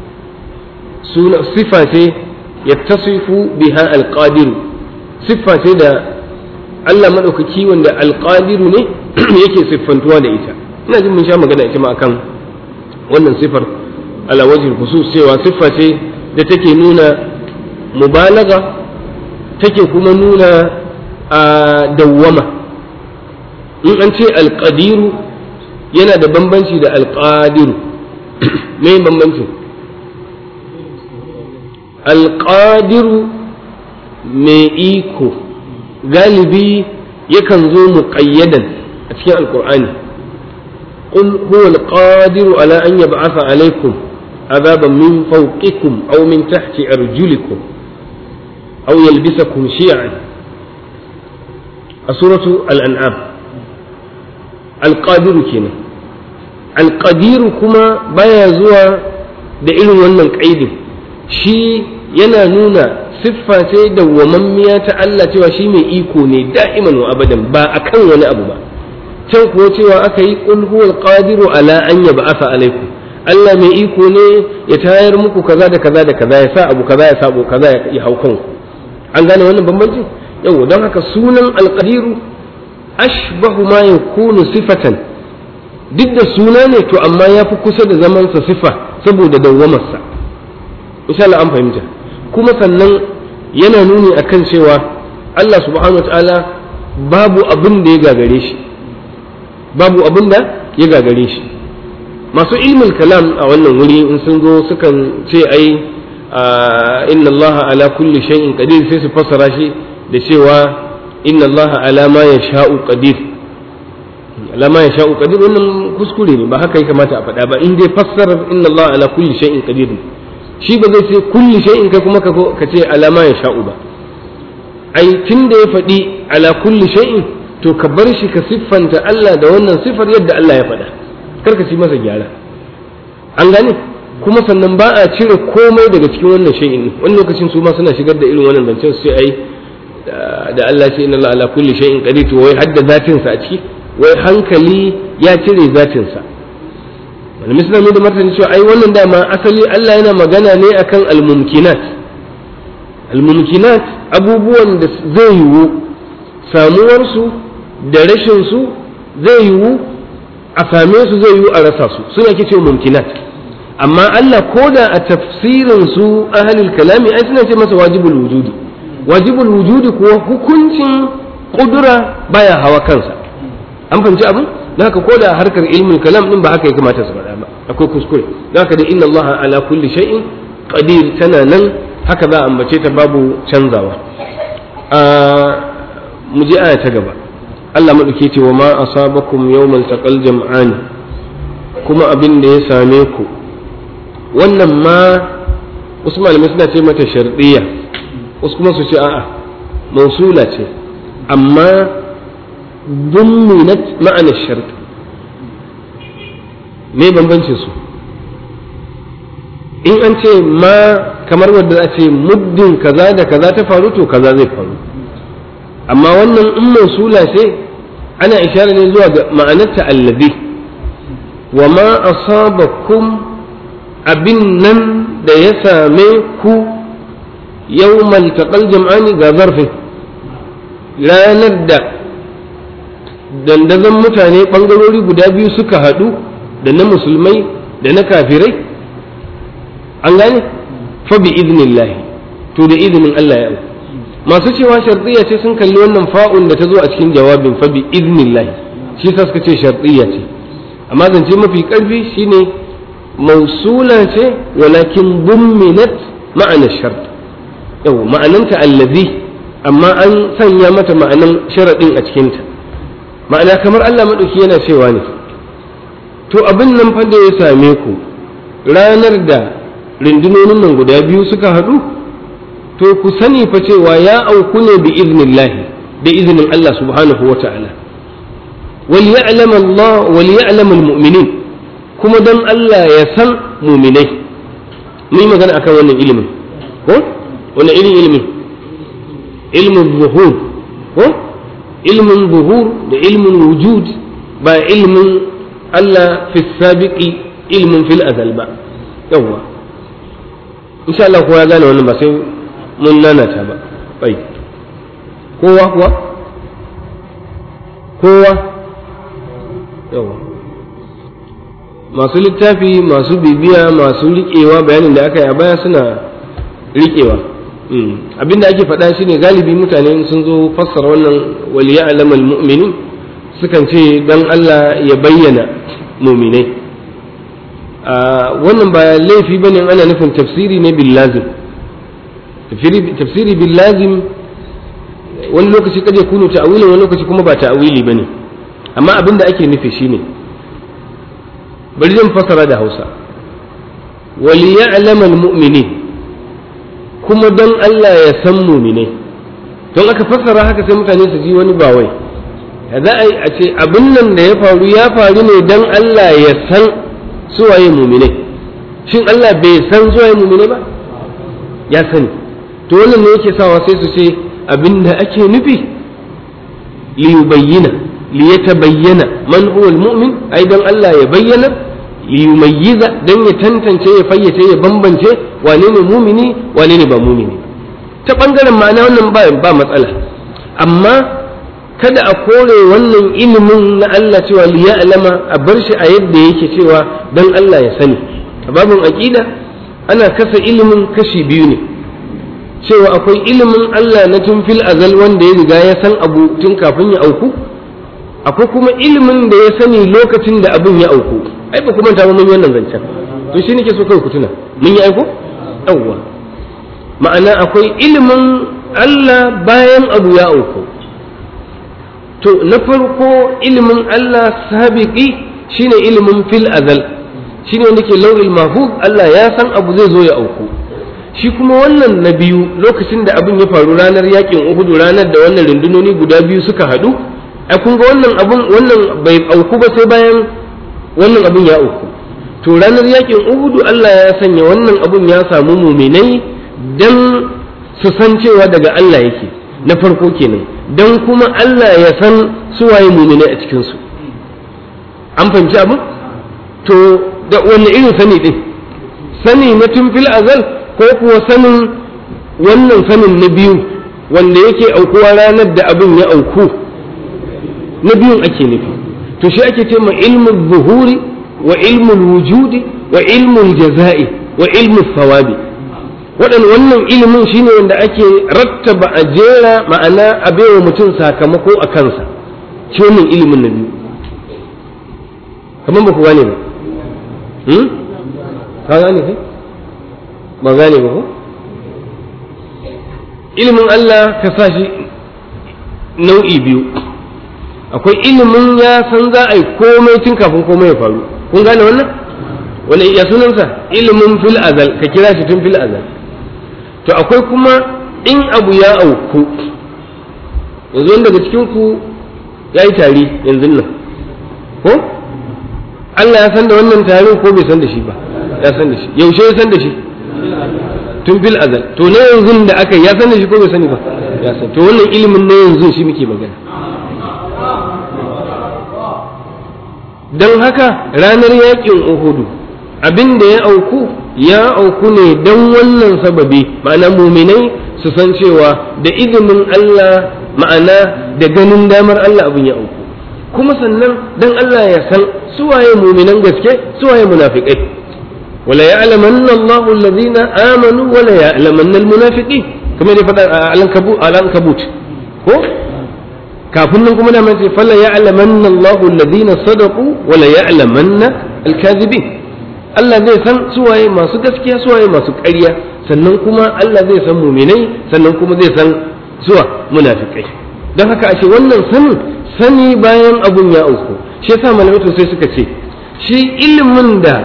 suna sifa ce yattasifu biha al-Qadir, sifa ce da Allah madaukaki wanda al-Qadir ne yake siffantuwa da ita. Ina jin mun sha magana ita ma akan wannan sifar ala wajhil khusus, cewa siffa ce da take nuna mubalaga, take kuma nuna a dawwama. In an ce alƙadiru yana da bambanci da alƙadiru. Me bambanci? Alƙadiru mai iko galibi yakan zo muƙayyadan a cikin alƙur'ani. Qul huwa alqadiru ala an yab'atha alaykum azaban min fawqikum aw min tahti arjulikum aw yalbisakum shi'an, a suratu al-an'am. Alƙadiru kenan. Alƙadiru kuma baya zuwa da irin wannan ƙaidin, shi yana nuna siffa ce dawwamammiya ta Allah cewa shi mai iko ne da'iman wa abadan, ba akan wani abu ba. Can kuwa cewa aka yi qul huwal qadiru ala an yab'atha alaikum, Allah mai iko ne ya tayar muku kaza da kaza da kaza, ya sa abu kaza ya sabo kaza ya hau kanku. An gane wannan bambanci? Yau don haka sunan alƙadiru ashbahu ma yakunu sifatan, duk da suna ne to amma ya fi kusa da zamansa sifa saboda dawwamarsa. Insha Allah an fahimta. Kuma sannan yana nuni akan cewa Allah subhanahu wataala babu abin da ya gagare shi, babu abin da ya gagare shi. masu ilmin kalam a wannan wuri in sun zo sukan ce ai inna allaha ala kulli shay'in qadir sai su fassara shi da cewa inna allaha ala ma yasha'u qadir ala ma yasha'u qadir wannan kuskure ne ba haka ya kamata a faɗa ba in dai fassarar inna allaha ala kulli shay'in qadir shi ba zai ce kulli shay'in kai kuma ka ce ala ma yasha'u ba ai tun da ya faɗi ala kulli shay'in to ka bar shi ka siffanta Allah da wannan siffar yadda Allah ya faɗa kar ka ci masa gyara an gane kuma sannan ba a cire komai daga cikin wannan shay'in wani lokacin su ma suna shigar da irin wannan zancen su ce ai da Allah ce inna Allah ala kulli shay'in qadir to wai hadda zatin sa a ciki wai hankali ya cire zatin sa wani musulmi da martani cewa ai wannan dama asali Allah yana magana ne akan al-mumkinat al-mumkinat abubuwan da zai yiwu samuwar su da rashin su zai yiwu a same su zai yiwu a rasa su suna ke cewa mumkinat amma Allah koda a tafsirin su ahlul kalami ai suna ce masa wajibul wujudi wajibul wujudi kuwa hukuncin kudura baya hawa kansa an fahimci abin da haka koda harkar ilmul kalam din ba haka ya kamata su faɗa ba akwai kuskure da haka da inna Allah ala kulli shay'in qadir tana nan haka za a ambace ta babu canzawa a mu je aya ta gaba Allah maɗauke ce wa ma asabakum yawmal taqal jam'an kuma abin da ya same ku wannan ma wasu malamai suna ce mata sharɗiyya wasu kuma su ce a'a mausula ce amma dumminat ma'ana shart me bambancin su in an ce ma kamar wadda a ce muddin kaza da kaza ta faru to kaza zai faru amma wannan in mausula ce ana ishara ne zuwa ga ma'anarta allazi wa ma asabakum abin nan da ya same ku yawmal taqal jam'ani ga zarfin ranar da dandazon mutane bangarori guda biyu suka haɗu da na musulmai da na kafirai an gane fa bi idnillahi to da izinin Allah ya masu cewa shartiyya ce sun kalli wannan fa'un da ta zo a cikin jawabin fa bi idnillahi shi sa suka ce shartiyya ce amma zance mafi karfi shine mausula ce walakin dumminat ma'ana shart yau ma'ananta allazi amma an sanya mata ma'anan sharadin a cikinta ma'ana kamar Allah madauki yana cewa ne to abin nan fa da ya same ku ranar da rundunonin nan guda biyu suka haɗu to ku sani fa cewa ya auku ne bi iznillahi da izinin Allah subhanahu wa ta'ala wal ya'lam Allah wal ya'lam al mu'minin kuma dan Allah ya san mu'minai mun yi magana akan wannan ilimin ko wannan irin ilimin ilmin zuhur ko ilmin zuhur da ilmin wujud ba ilmin Allah fi sabiqi ilmin fil azal ba yawa insha Allah kowa ya gane wannan ba sai mun nanata ba bai kowa kuwa kowa yawa masu littafi masu bibiya masu riƙewa bayanin da aka yi a baya suna riƙewa abinda ake faɗa shine galibi mutane sun zo fassara wannan waliya alamal mu'minin sukan ce dan Allah ya bayyana mu'minai wannan ba laifi bane ana nufin tafsiri ne bil lazim tafsiri bil lazim wani lokaci kaje kunu ta'awili wani lokaci kuma ba ta'awili bane amma abinda ake nufi shine bari zan fasara da Hausa waliya'lam almu'minin kuma dan Allah ya san mu'minai don aka fasara haka sai mutane su ji wani ba wai za a yi a ce abin nan da ya faru ya faru ne dan Allah ya san suwaye mu'minai shin Allah bai san suwaye mu'minai ba ya sani to wannan ne yake sawa sai su ce abinda ake nufi li yubayyana li yatabayyana man huwa almu'min ai dan Allah ya bayyana li yumayyiza dan ya tantance ya fayyace ya bambance wane ne mu'mini wane ne ba mu'mini ta bangaren ma'ana wannan ba ba matsala amma kada a kore wannan ilimin na Allah cewa li ya'lama a bar shi a yadda yake cewa dan Allah ya sani a babin aqida ana kasa ilimin kashi biyu ne cewa akwai ilimin Allah na tun fil azal wanda ya riga ya san abu tun kafin ya auku akwai kuma ilimin da ya sani lokacin da abin ya auku ai ba kuma ta mun yi wannan zancen to shi nake so kai ku tuna mun yi aiko yawwa ma'ana akwai ilimin Allah bayan abu ya auku to na farko ilimin Allah sabiqi shine ilimin fil azal shine wanda ke lauhil mahfuz Allah ya san abu zai zo ya auku shi kuma wannan na biyu lokacin da abin ya faru ranar yakin Uhud ranar da wannan rundunoni guda biyu suka hadu ai kun ga wannan abun wannan bai auku ba sai bayan wannan abun ya auku to ranar yakin Uhud Allah ya sanya wannan abun ya samu muminai dan su san cewa daga Allah yake na farko kenan dan kuma Allah ya san su waye muminai a cikin su an fahimci abu to da wani irin sani din sani na tun fil azal ko kuwa sanin wannan sanin na biyu wanda yake aukuwa ranar da abin ya auku na biyun ake nufi to shi ake ce ma ilmul zuhuri wa ilmul wujudi wa ilmul jaza'i wa ilmul sawabi waɗannan wannan ilimin shine wanda ake rattaba a jera ma'ana a baiwa mutum sakamako a kansa shi wannan ilimin na biyu kamar ba ku gane ba hmm? ka gane kai ba gane ba ko ilimin Allah ka sa shi nau'i biyu akwai ilimin ya san za a yi komai tun kafin komai ya faru kun gane wannan wani ya sunansa ilimin fil azal ka kira shi tun fil azal to akwai kuma in abu ya auku yanzu wanda daga cikin ku ya yi tari yanzu nan ko Allah ya san da wannan tarin ko bai san da shi ba ya san da shi yaushe ya san da shi tun fil azal to na yanzu da aka ya san da shi ko bai sani ba ya san to wannan ilimin na yanzu shi muke magana don haka ranar yakin Uhudu abin da ya auku ya auku ne don wannan sababi ma'ana muminai su san cewa da izinin Allah ma'ana da ganin damar Allah abin ya auku kuma sannan don Allah ya san suwaye muminan gaske suwaye munafikai wala ya'lamanna Allahu alladhina amanu wala ya'lamanna almunafiqin kuma ne fada al-ankabut ko kafin nan kuma da mai ce falla ya'lamanna Allahu alladhina sadaqu wala ya'lamanna al-kadhibin Allah zai san suwaye masu gaskiya suwaye masu ƙarya sannan kuma Allah zai san muminai sannan kuma zai san suwa munafikai don haka ashe wannan sanin sani bayan abun ya auku shi yasa malamai sai suka ce shi ilimin da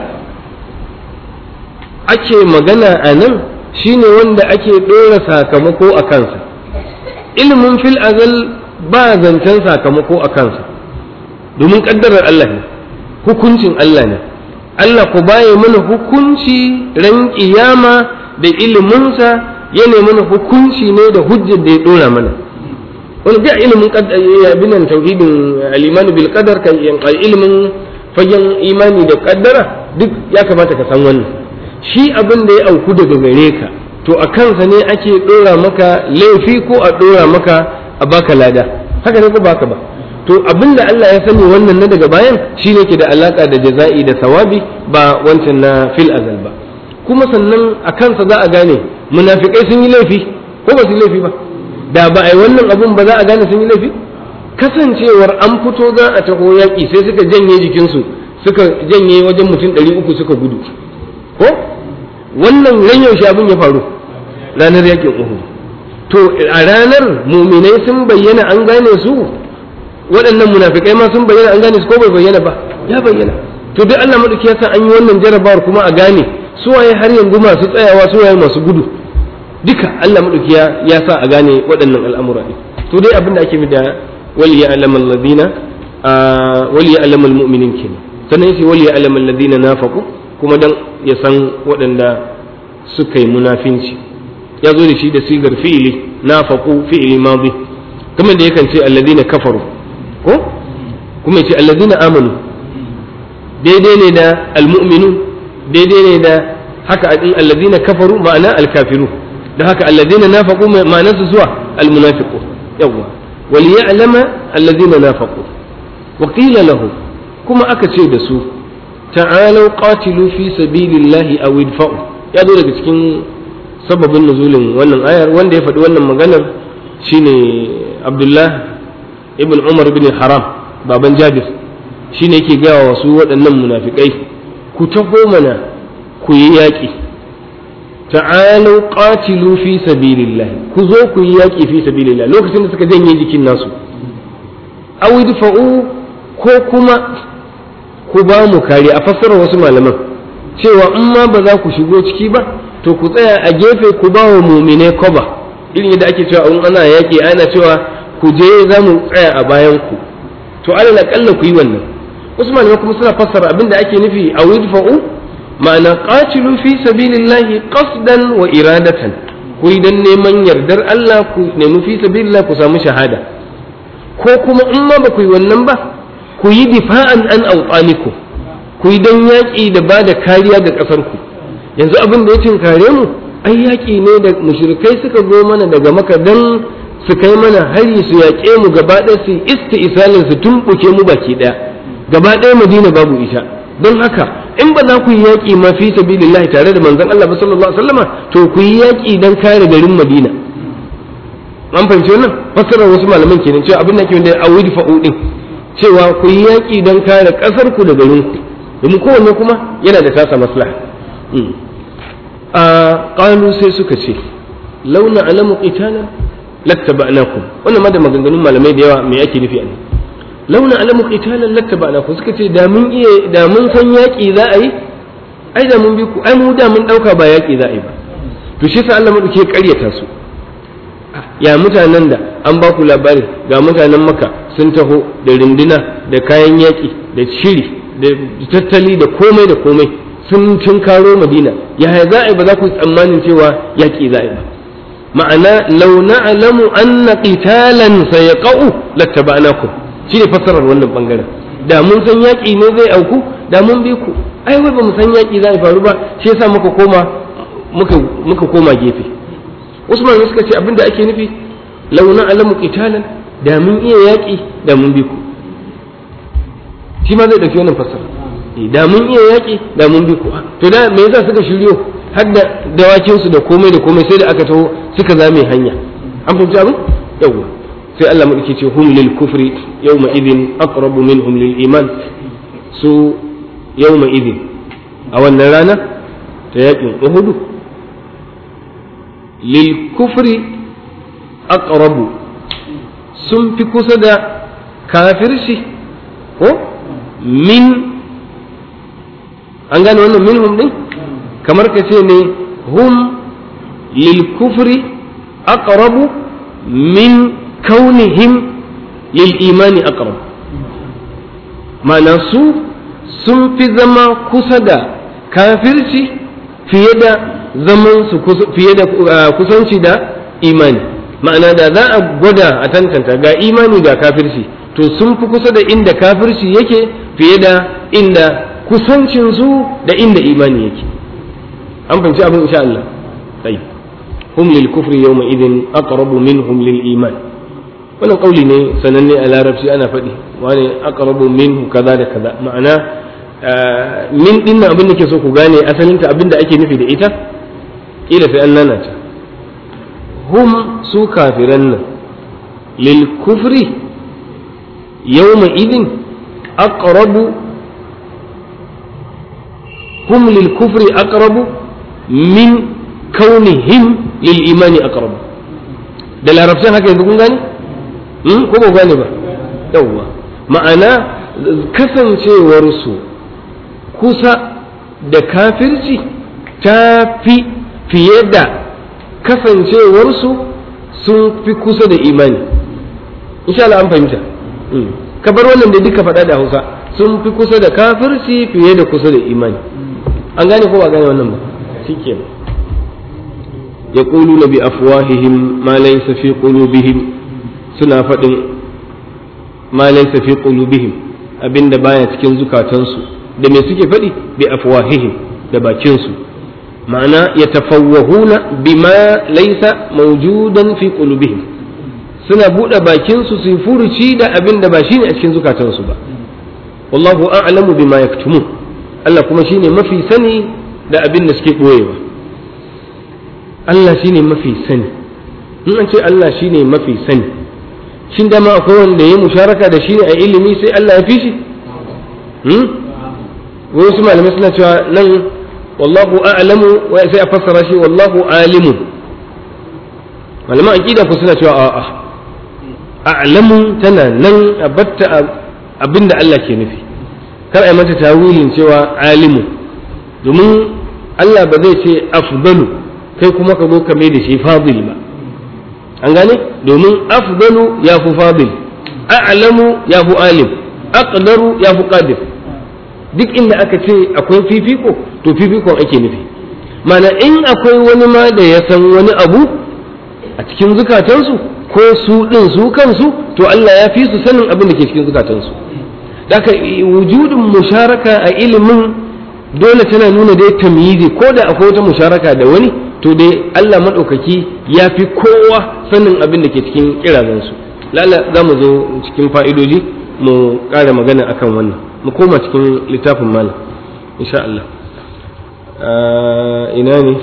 ake magana a nan shine wanda ake ɗora sakamako a kansa ilimin fil azal ba zancen sakamako a kansa domin ƙaddarar Allah ne hukuncin Allah ne Allah ku baye mana hukunci ran kiyama da iliminsa ya ne mana hukunci ne da hujjar da ya ɗora mana wani ga ilimin binan tauhidin al-iman bil qadar kan ilimin fagen imani da kaddara duk ya kamata ka san wannan shi abin da ya auku daga gare ka to a kansa ne ake dora maka laifi ko a dora maka a baka lada haka ne ko baka ba to abin da Allah ya sani wannan na daga bayan shi ne ke da alaka da jaza'i da sawabi ba wancan na fil azal ba kuma sannan a kansa za a gane munafikai sun yi laifi ko ba su yi laifi ba da ba a yi wannan abun ba za a gane sun yi laifi kasancewar an fito za a taho yaƙi sai suka janye jikinsu suka janye wajen mutum ɗari uku suka gudu ko wannan ran yaushe abin ya faru ranar yaƙin Uhud to a ranar muminai sun bayyana an gane su waɗannan munafikai ma sun bayyana an gane su ko bai bayyana ba ya bayyana to duk Allah madauki ya san an yi wannan jarabawar kuma a gane su waye har yanzu masu tsayawa su waye masu gudu duka Allah madauki ya sa a gane waɗannan al'amura ne to dai abin da ake mi da wal ya'lam alladhina wal ya'lam almu'minin kin sannan yace wal ya'lam alladhina nafaqu kuma dan ya san waɗanda suka yi munafinci ya zo da shi da sigar fi'ili nafaqu fi'ili madi kamar da yakan ce alladhina kafaru ko kuma yace alladhina amanu daidai ne da almu'minun daidai ne da haka alladhina kafaru ma'ana alkafiru da haka alladhina nafaqu ma'anarsu zuwa almunafiqu yawa wal ya'lama alladhina nafaqu wa qila lahu kuma aka ce da su ta'alu qatilu fi sabilillahi aw idfa'u ya zo daga cikin sababin nuzulin wannan ayar wanda ya faɗi wannan maganar shine Abdullah ibn Umar ibn Haram baban Jabir shine yake gaya wa su waɗannan munafikai ku taho mana ku yi yaƙi ta'alu qatilu fi sabilillah ku zo ku yi yaƙi fi sabilillah lokacin da suka janye jikin nasu aw idfa'u ko kuma ku ba mu kare a fassara wasu malaman cewa in ma ba za ku shigo ciki ba to ku tsaya a gefe ku ba wa mu'mine koba irin yadda ake cewa in ana yaƙi ana cewa ku je za mu tsaya a bayan ku to alal aqalla ku yi wannan wasu malamai kuma suna fassara abinda ake nufi a widfa'u ma'ana qatilu fi sabilillahi qasdan wa iradatan ku yi dan neman yardar Allah ku nemi fi sabilillah ku samu shahada ko kuma in ma ba ku yi wannan ba ku yi difa'an an awqaniku ku yi dan yaƙi da ba da kariya ga ƙasar ku yanzu abin da ya tinkare mu ai yaƙi ne da mushrikai suka zo mana daga maka dan su kai mana hari su yaƙe mu gaba ɗaya su isti'salin su tumɓuke mu baki ɗaya gaba ɗaya madina babu ita don haka in ba za ku yi yaƙi ma fi sabilillahi tare da manzon Allah ba sallallahu alaihi wasallama to ku yi yaƙi dan kare garin madina an fahimci wannan fassarar wasu malaman kenan cewa abin da ke da awid fa'u din cewa ku yi yaƙi dan kare ƙasar ku da garin ku domin kowanne kuma yana da tasa maslaha a qalu sai suka ce launa alamu qitalan lattaba'nakum wannan ma da maganganun malamai da yawa me yake nufi a nan launa alamu qitalan lattaba'nakum suka ce da mun iya da mun san yaki za a yi ai da mun bi ku ai mu da mun dauka ba yaki za a yi ba to shi sa Allah madauke ƙaryata su ya mutanen da an ba ku labari ga mutanen Makka sun taho da rinduna da kayan yaki da shiri da tattali da komai da komai sun tunkaro Madina ya za a yi ba za ku tsammanin cewa yaki za a yi ba ma'ana law na'lamu anna qitalan sayaqa'u lattaba'nakum shine fassarar wannan bangaren da mun san yaki ne zai auku da mun bi ku ai wai ba mu san yaki zai faru ba shi yasa muka koma muka muka koma gefe Usman suka ce abinda ake nufi law na'lamu qitalan da mun iya yaki da mun bi ku shi ma zai dauki wannan fassara da mun iya yaki da mun bi ku to da me yasa suka shiryo har da dawakinsu da komai da komai sai da aka taho suka zame hanya an fahimci abin yawwa sai Allah mu ce hum lil kufri yawma idhin aqrabu minhum lil iman su yawma idhin a wannan rana ta yakin Uhud lil kufri aqrabu sun fi kusa da kafirci ko min an gane wannan minhum din kamar ka ce ne hum lil kufri aqrabu min kaunihim lil imani aqrab ma'ana su sun fi zama kusa da kafirci fiye da zaman su fiye da kusanci da imani ma'ana da za a gwada a tantanta ga imani ga kafirci to sun fi kusa da inda kafirci yake fiye da inda kusancinsu da inda imani yake an fahimci abin insha Allah sai hum lil kufri yawma idin aqrabu minhum lil iman wannan kauli ne sananne a larabci ana faɗi wani aqrabu minhu kaza da kaza ma'ana min din abin da ke so ku gane asalin ta abin da ake nufi da ita kila sai an nana ta hum su kafiran nan lil kufri yawma idin aqrabu hum lil kufri aqrabu min kaunihim lil imani aqrab da larabcin haka yanzu kun gane hmm ko ba gane ba yawa ma'ana kasancewar su kusa da kafirci ta fi fiye da kasancewar su sun fi kusa da imani insha Allah an fahimta ka bar wannan da duka faɗa da Hausa sun fi kusa da kafirci fiye da kusa da imani an gane ko ba gane wannan ba shikenan yaquluna bi afwahihim ma laysa fi qulubihim suna faɗin ma laysa fi qulubihim abinda baya cikin zukatansu da me suke faɗi bi afwahihim da bakin su ma'ana yatafawwahuna bima laysa mawjudan fi qulubihim suna buɗe bakin su su furuci da abinda ba shine a cikin zukatansu ba wallahu a'lamu bima yaktumun Allah kuma shine mafi sani da abin da suke ɓoyewa Allah shine mafi sani in an ce Allah shine mafi sani shin dama akwai wanda ya musharaka da shi ne a ilimi sai Allah ya fi shi hmm wasu malamai suna cewa nan wallahu a'lamu sai a fassara shi wallahu alimun. malaman aqida ku suna cewa a'a a'lamu tana nan a batta abinda Allah ke nufi, kar a mata tawilin cewa alimu, domin Allah ba zai ce afdalu kai kuma ka zo ka mai da shi fadil ba. an gane, domin afdalu ya fi fadil, a'lamu ya fi alim, aqdaru ya fi qadir. duk inda aka ce akwai fifiko to fifikon ake nufi. mana in akwai wani ma da ya san wani abu a cikin zukatansu ko su din su kansu, to Allah ya fi su sanin abin da ke cikin zukatansu. daga wujudin musharaka a ilimin dole tana nuna dai tamyizi, ko da akwai wata musharaka da wani, to dai Allah madaukaki ya fi kowa sanin abin da ke cikin kirazansu. lalla za mu zo cikin fa'idoji mu ƙara magana akan wannan, mu koma cikin littafin malam insha Allah. ina ne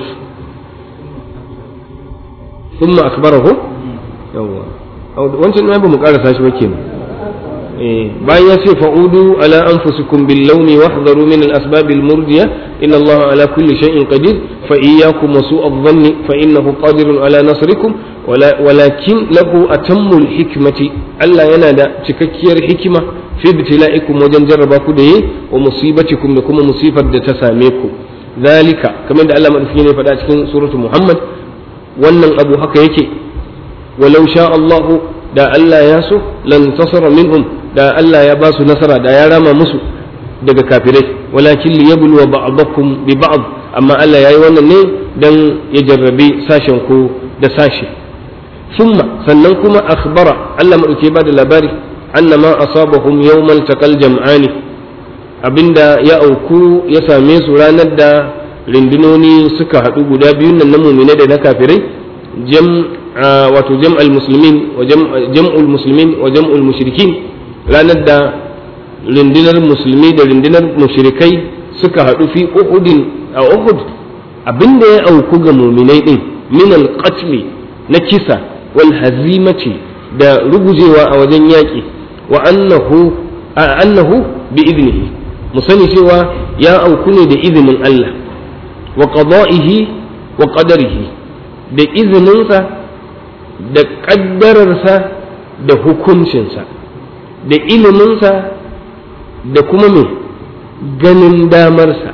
thumma akbarahu yawa wancan ne ba mu karasa shi ba kenan. bayan ya ce fa'udu ala anfusikum bil lawmi wahdharu min al asbab al murdiya inna Allah ala kulli shay'in qadir fa iyyakum wa su'a dhanni fa innahu qadirun ala nasrikum walakin lahu atammu al hikmati. Allah yana da cikakkiyar hikima fi ibtila'ikum wajen jarraba ku da yi wa musibatikum da kuma musifar da ta same ku. zalika kamar da Allah madauki ne faɗa cikin suratu Muhammad, wannan abu haka yake. walau sha Allah da Allah ya so lan tasara minhum, da Allah ya ba su nasara, da ya rama musu daga kafirai. walakin liyabluwa ba'dakum bi ba'd, amma Allah yayi wannan ne dan ya jarrabi sashen ku da sashi. thumma sannan kuma akhbara Allah madauki ba da labari annama asabahum yawmal taqal jam'ani, abinda ya auku ya same su ranar da rindunoni suka haɗu guda biyun nan na mu'mine da na kafirai, jam wato jam'al muslimin wa jam'ul muslimin wa jam'ul mushrikin, ranar da rundunar musulmi da rundunar mushrikai suka haɗu fi uhudin a uhud. abinda ya auku ga mu'minai din min al-qatl na kisa wal hazimati da rugujewa a wajen yaƙi, wa annahu annahu bi idnihi, mu sani cewa ya auku ne da izinin Allah, wa qada'ihi wa qadarihi, da izininsa da ƙaddararsa da hukuncinsa, da iliminsa da kuma mai ganin damarsa.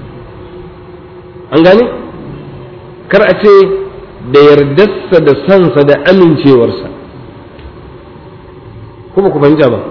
an gane, kar a ce da yardarsa da sansa da amincewarsa, kuma ku fahimta ba?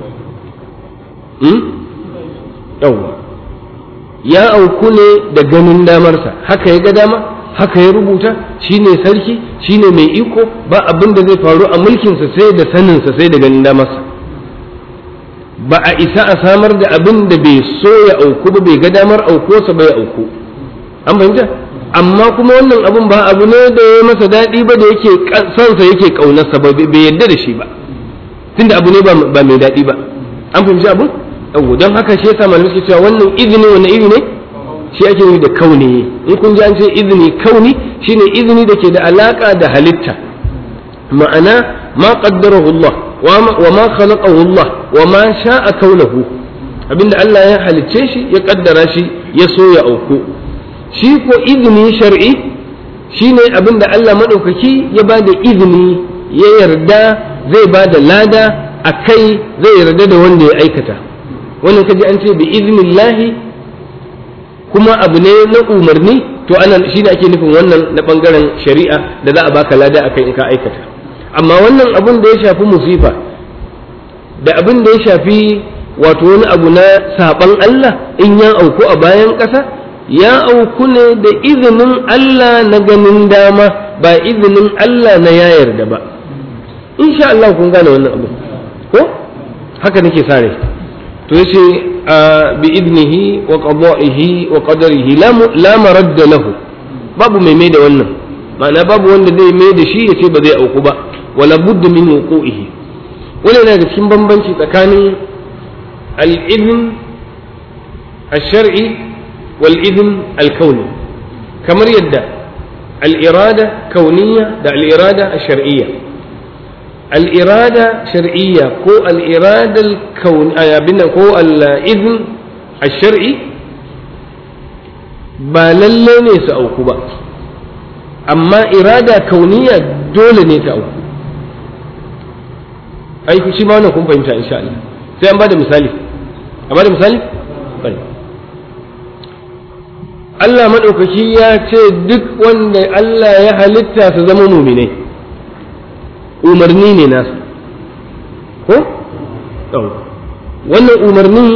yawwa ya auku ne da ganin damarsa, haka ya ga dama, haka ya rubuta. shine sarki, shine mai iko, ba abin da zai faru a mulkinsa sai da saninsa, sai da ganin damarsa. ba a isa a samar da abin da bai so ya auku ba, bai ga damar aukuwarsa bai auku. an fahimta? amma kuma wannan abin ba abu ne da ya masa daɗi ba, da yake sansa yake ƙaunarsa ba, bai yarda da shi ba, tunda abu ne ba mai daɗi ba. an fahimci abu? yau don haka shi yasa malamai suke cewa wannan izini wannan iri ne shi ake yi da kauni. in kun ji an ce izini kauni, shine izini da ke da alaka da halitta, ma'ana ma qaddarahu Allah wa ma khalaqahu Allah wa ma sha'a kaunahu, abinda Allah ya halicce shi ya kaddara shi ya so ya auku. shi ko izini shar'i shine abinda Allah madaukaki ya bada izini, ya yarda zai bada lada akai, zai yarda da wanda ya aikata. wannan kaji an ce bi iznillahi, kuma abu ne na umarni, to anan shine ake nufin wannan na bangaren shari'a da za a baka lada akai in ka aikata. amma wannan abun da ya shafi musifa da abin da ya shafi wato wani abu na saban Allah in ya auku a bayan ƙasa, ya auku ne da izinin Allah na ganin dama, ba izinin Allah na ya yarda ba. insha Allah kun gane wannan abu ko haka nake sare. to yace bi idnihi wa qada'ihi wa qadarihi la maradda lahu, babu mai mai da wannan, ma'ana babu wanda zai mai da shi yace ba zai auku ba, wala budda min wuqu'ihi. wannan yana da cikin bambanci tsakanin al-idn al-shar'i wal idn al-kauni, kamar yadda al-irada kauniyya da al-irada al-shar'iyya. al'irada shar'iyya ko al'iradar abin ko al'izin a shar'i ba lalle ne su auku ba, amma irada kauniya dole ne ta auku. ai shi ma wannan kun fahimta insha Allah. Sai an bada misali, a bada misali Allah maɗaukaki ya ce duk wanda Allah ya halitta su zama muminai, umarni ne nasu ko? wannan umarni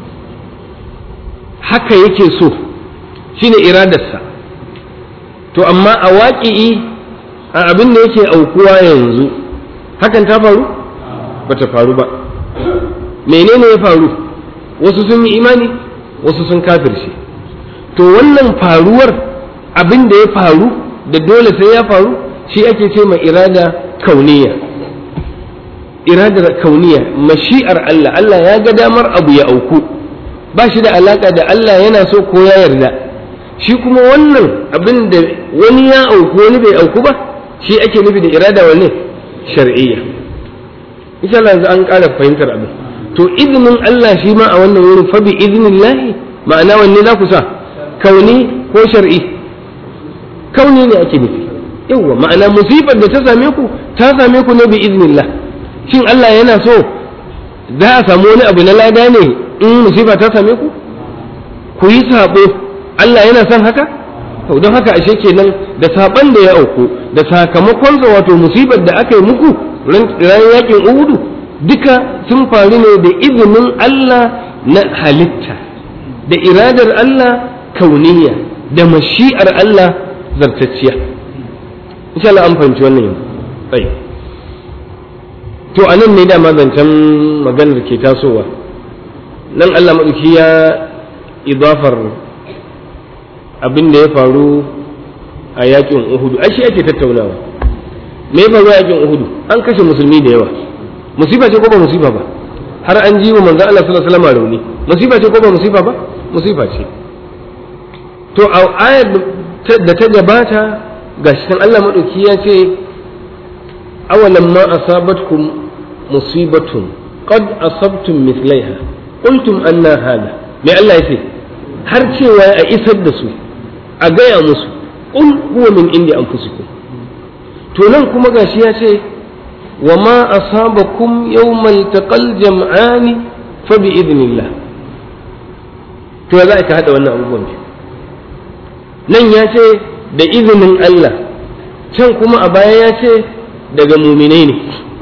haka yake so, shine iradarsa. to amma a waƙi'i a abin da yake aukuwa yanzu hakan ta faru? ba ta faru ba. menene ya faru? wasu sun yi imani, wasu sun kafirce. to wannan faruwar abin da ya faru da dole sai ya faru shi ake ce mai irada kauniya. iradar kauniya mashi'ar Allah, Allah ya ga damar abu ya auku, ba shi da alaka da Allah yana so ko ya yarda. shi kuma wannan abin da wani ya auku wani bai auku ba shi ake nufi da irada wanne shar'iyya. insha Allah yanzu an ƙara fahimtar abin. to izinin Allah shi ma a wannan wurin fa bi iznillahi, ma'ana wanne za ku sa, kauni ko shar'i? kauni ne ake nufi. yawa ma'ana musibar da ta same ku ta same ku ne bi iznillah. shin Allah yana so za a samu wani abu na lada ne in musiba ta same ku ku yi sabo? Allah yana son haka? to don haka ashe kenan da saban da ya auku da sakamakon sa wato musibar da aka yi muku ran yakin Uhud duka sun faru ne da izinin Allah na halitta, da iradar Allah kauniya, da mashi'ar Allah zartacciya. insha Allah an fahimci wannan yanzu. ai to anan ne da mazancan maganar ke tasowa. nan Allah madauki ya idafar abin da ya faru a yakin Uhud. ai shi ake tattaunawa. me ya faru a yakin Uhud? an kashe musulmi da yawa. musiba ce ko ba musiba ba? har an ji wa manzo Allah sallallahu alaihi wasallam rauni. musiba ce ko ba musiba ba? musiba ce. to a ayar da ta gabata gashi kan Allah madauki ya ce awalam ma asabatkum musibatun qad asabtum mithlaiha qultum anna hada. me Allah ya ce har cewa a isar da su a gaya musu qul huwa min indi anfusikum. to nan kuma gashi ya ce wa ma asabakum yawmal taqal jam'ani fa bi idnillah. to za ka hada wannan abubuwan nan ya ce da izinin Allah, can kuma a baya ya ce daga muminai ne.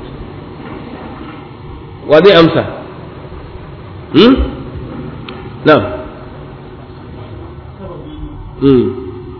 wa zai amsa? hmm? na hmm.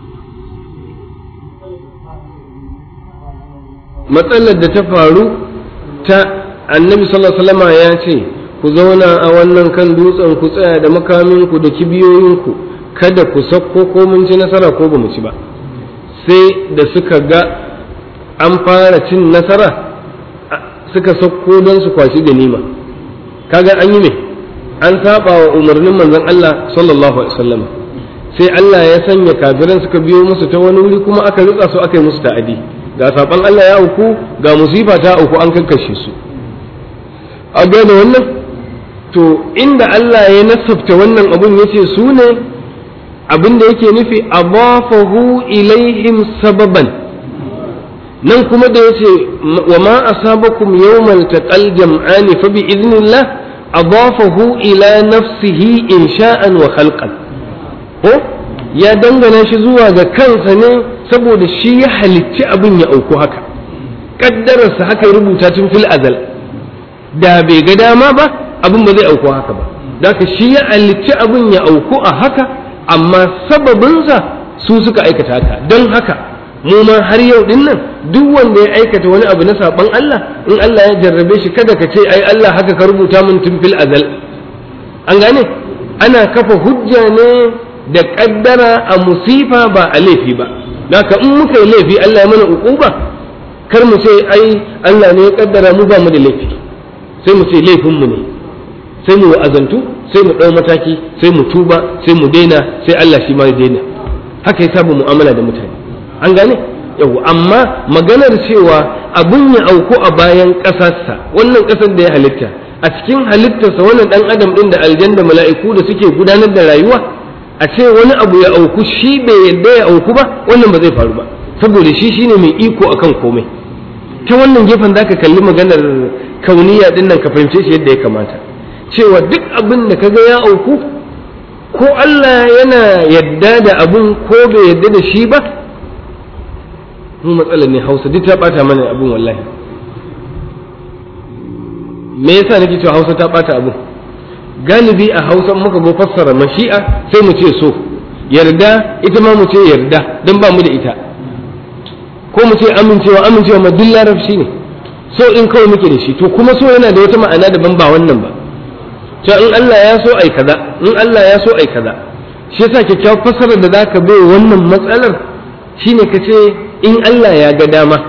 matsalar da ta faru ta annabi sallallahu alaihi wasallam ya ce ku zauna a wannan kan dutsen ku tsaya da makaminku da kibiyoyinku, kada ku sakko ko mun ci nasara ko ba mu ci ba. sai da suka ga an fara cin nasara suka sakko don su kwashi ganima. kaga an yi me? an saba wa umarnin manzon Allah sallallahu alaihi wasallam. sai Allah ya sanya kafiran suka biyo musu ta wani wuri kuma aka rutsa su aka yi musu ta'adi. ga saban Allah ya auku, ga musiba ta auku, an kakkashe su. a gane wannan? to inda Allah ya nasabta wannan abun yace su ne abin da yake nufi adafahu ilaihim sababan. nan kuma da yace wa ma asabakum yawmal taqal jam'ani fa bi idnillah adafahu ila nafsihi insha'an wa khalqan. ko ya dangana shi zuwa ga kansa ne saboda shi ya halicci abin ya auku haka, kaddararsa haka ya rubuta tun fil azal. da bai ga dama ba abin ba zai auku haka ba. da shi ya halicci abin ya auku a haka, amma sababinsa su suka aikata haka. don haka mu ma har yau din nan duk wanda ya aikata wani abu na saban Allah, in Allah ya jarrabe shi kada ka ce ai Allah haka ka rubuta min tun fil azal. an gane? ana kafa hujja ne da kaddara a musifa ba a laifi ba. haka in muka yi laifi Allah ya mana uquba, kar mu ce ai Allah ne ya kaddara mu ba mu da laifi, sai mu ce laifin mu ne, sai mu azantu, sai mu ɗau mataki, sai mu tuba, sai mu daina, sai Allah shi ma ya daina. haka ya saba mu'amala da mutane. an gane? yau amma maganar cewa abun ya auku a bayan ƙasarsa, wannan ƙasar da ya halitta, a cikin halittarsa wannan ɗan adam ɗin da aljan da mala'iku da suke gudanar da rayuwa, a ce wani abu ya auku shi bai yadda ya auku ba, wannan ba zai faru ba, saboda shi shine mai iko akan komai. Ta wannan gefen zaka kalli maganar kauniya ɗin nan ka fahimce shi yadda ya kamata, cewa duk abin da kaga ya auku, ko Allah yana yadda da abun ko bai yadda da shi ba, mu matsalar ne Hausa duk ta bata mana abun wallahi. Me yasa nake cewa Hausa ta bata abun? Galibi a Hausa muka go fassara mashi'a sai mu ce so, yarda ita ma mu ce yarda dan ba mu da ita, ko mu ce amincewa amincewa ma duk larabci ne, so in kawai muke da shi. To kuma so yana da wata ma'ana daban ba wannan ba, cewa in Allah ya so ai kaza, in Allah ya so ai kaza. Shi yasa kyakkyawar fassarar da zaka bai wannan matsalar shine ka ce in Allah ya ga dama.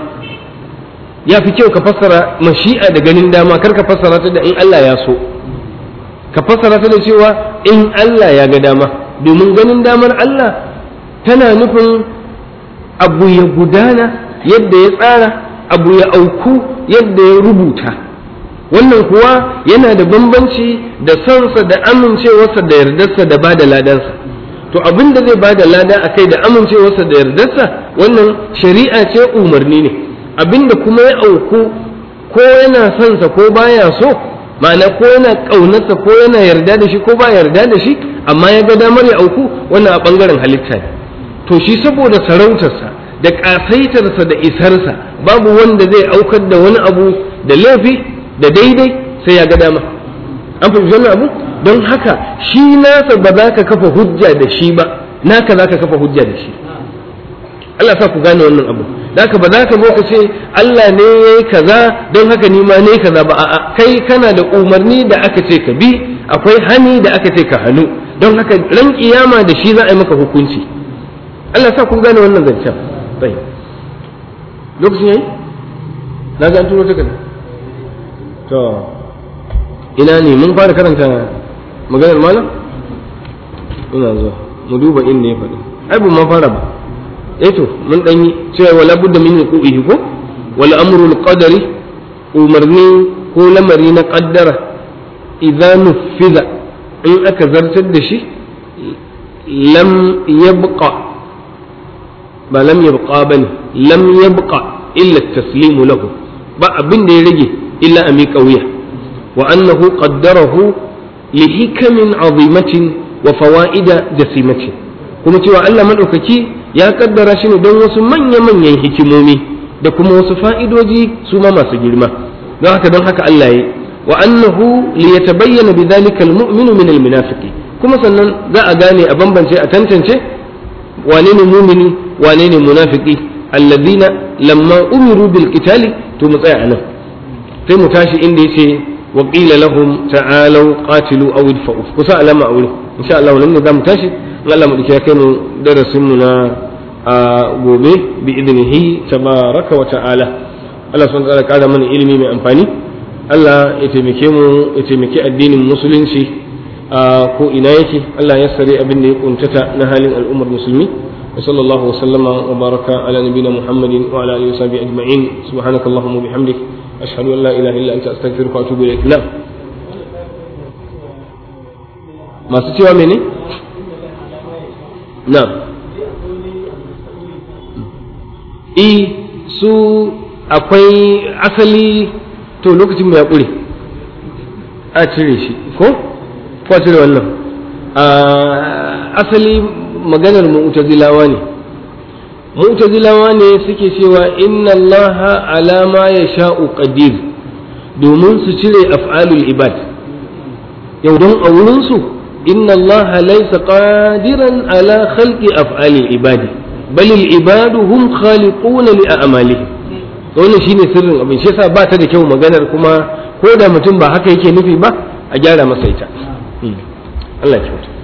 Ya fi kyau ka fassara mashi'a da ganin dama, kar ka fassara ta da in Allah ya so, ka fassara ta da cewa in Allah ya ga dama, domin ganin damar Allah tana nufin abu ya gudana yadda ya tsara, abu ya auku yadda ya rubuta. Wannan kuwa yana da bambanci da sansa da amincewarsa da yardarsa da ba da ladansa. To abin da zai ba da lada a kai da amincewarsa da yardarsa, wannan shari'a ce, umarni ne. Abin da kuma ya auku ko yana sansa ko baya so, ma'ana ko yana ƙaunarsa ko yana yarda da shi ko ba yarda da shi, amma ya ga damar ya auku, wannan a ɓangaren halitta ne. To shi saboda sarautarsa da ƙasaitarsa da isarsa, babu wanda zai aukar da wani abu da laifi da daidai sai ya ga dama. An fahimci wannan abu? Don haka shi nasa ba za ka kafa hujja da shi ba, naka za ka kafa hujja da shi. Allah sa ku gane wannan abu. Da haka ba za ka zo ka ce Allah ne ya yi kaza don haka ni ma ne kaza ba, a'a kai kana da umarni da aka ce ka bi, akwai hani da aka ce ka hannu, don haka ran kiyama da shi za a yi maka hukunci. Allah sa ku gane wannan zancen. Bai lokacin yayi na ga an turo ta kada to ina ne mun fara karanta maganar malam, ina zuwa mu duba inda ya faɗi. Ai ba ma fara ba, eh to mun dan yi cewa wala budda min yuqihi ko wal amru al qadari, umarni ko lamari na qaddara idan nufiza in aka zartar da shi lam yabqa ba lam yabqa bane lam yabqa illa taslimu lahu, ba abin da ya rage illa a miƙa wuya. wa annahu qaddarahu li hikamin azimatin wa fawaida jasimatin, kuma cewa Allah madaukaki ya kaddara shi ne don wasu manya-manyan hikimomi da kuma wasu fa'idoji su ma masu girma. don haka don haka Allah ya wa annahu li yatabayyana bidhalika almu'minu min almunafiqi, kuma sannan za a gane a bambance a tantance wane ne mumini wane ne munafiki. alladhina lamma umiru bil qitali, to mu tsaya anan sai mu tashi inda yace wa qila lahum ta'alu qatilu aw idfa'u, kusa alama a wurin insha Allah wannan ne zamu tashi. Allah mu dake kai mu darasin mu na gobe bi idnihi tabaraka wa ta'ala. Allah subhanahu wa ta'ala kada mana ilimi mai amfani, Allah ya taimake mu ya taimake addinin musulunci a ko ina yake, Allah ya sare abin da ya kuntata na halin al'ummar musulmi. wa sallallahu wa sallama wa baraka ala nabiyina Muhammadin wa ala alihi wa sahbihi ajma'in. Subhanakallahumma wa bihamdik ashhadu an la ilaha illa anta astaghfiruka wa atubu ilaik. Na'am, masu cewa mene? Na'am, i su akwai asali, to lokacin mu ya ƙure a cire shi ko ko a cire wannan. Asali maganar mu'tazilawa ne, mu'tazilawa ne suke cewa inna allaha ala ma yasha'u qadir, domin su cire af'alul ibad. yau don a wurin su inna allaha laysa qadiran ala khalqi af'alil ibadi bal al ibadu hum khaliquna li a'malihim. wannan shine sirrin abin, shi yasa ba ta da kyau maganar, kuma ko da mutum ba haka yake nufi ba a gyara masa ita. Allah ya kyauta.